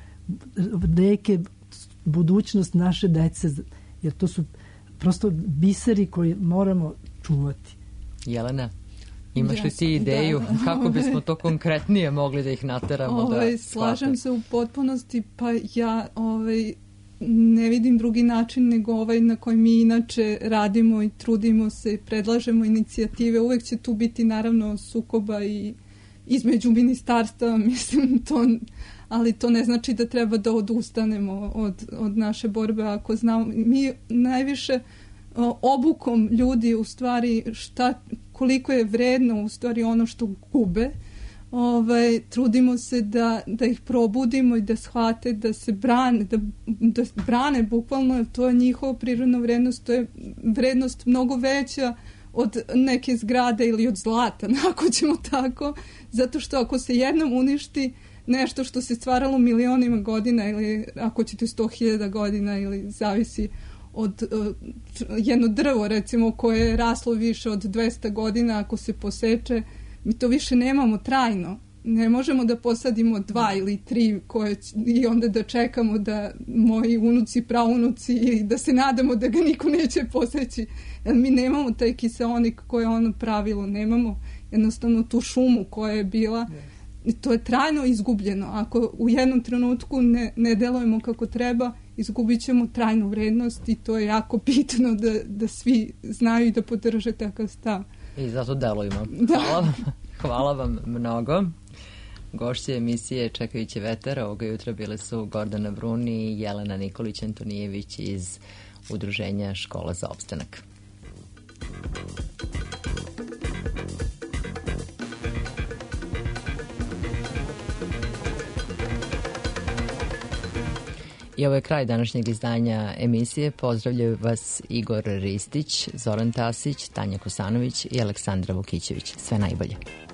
reke budućnost naše dece, jer to su prosto biseri koji moramo čuvati. Jelena, imaš li ti ideju da, kako bismo to konkretnije mogli da ih nateramo ovaj, da slažem se u potpunosti, pa ja ovaj, ne vidim drugi način nego ovaj na koji mi inače radimo i trudimo se, predlažemo inicijative. Uvek će tu biti naravno sukoba i između ministarstva, mislim, to, ali to ne znači da treba da odustanemo od, od naše borbe. Ako znamo, mi najviše obukom ljudi u stvari šta, koliko je vredno u stvari ono što gube, ovaj, trudimo se da, da ih probudimo i da shvate da se brane, da, da brane bukvalno, to je njihova prirodna vrednost, to je vrednost mnogo veća od neke zgrade ili od zlata, ako ćemo tako, zato što ako se jednom uništi nešto što se stvaralo milionima godina ili ako ćete sto hiljada godina ili zavisi od uh, jedno drvo recimo koje je raslo više od dvesta godina, ako se poseče, mi to više nemamo trajno. Ne možemo da posadimo dva ili tri koje, i onda da čekamo da moji unuci, praunuci i da se nadamo da ga niko neće poseći. Jer mi nemamo taj kiseonik koje je ono pravilo, nemamo jednostavno tu šumu koja je bila to je trajno izgubljeno. Ako u jednom trenutku ne, ne delujemo kako treba, izgubit ćemo trajnu vrednost i to je jako bitno da, da svi znaju i da podrže takav stav. I zato delujemo. Da. Hvala vam, hvala vam mnogo. Gošće emisije Čekajući vetar ovoga jutra bile su Gordana Brun i Jelena Nikolić-Antonijević iz Udruženja Škola za opstanak. I ovo je kraj današnjeg izdanja emisije. Pozdravljaju vas Igor Ristić, Zoran Tasić, Tanja Kosanović i Aleksandra Vukićević. Sve najbolje.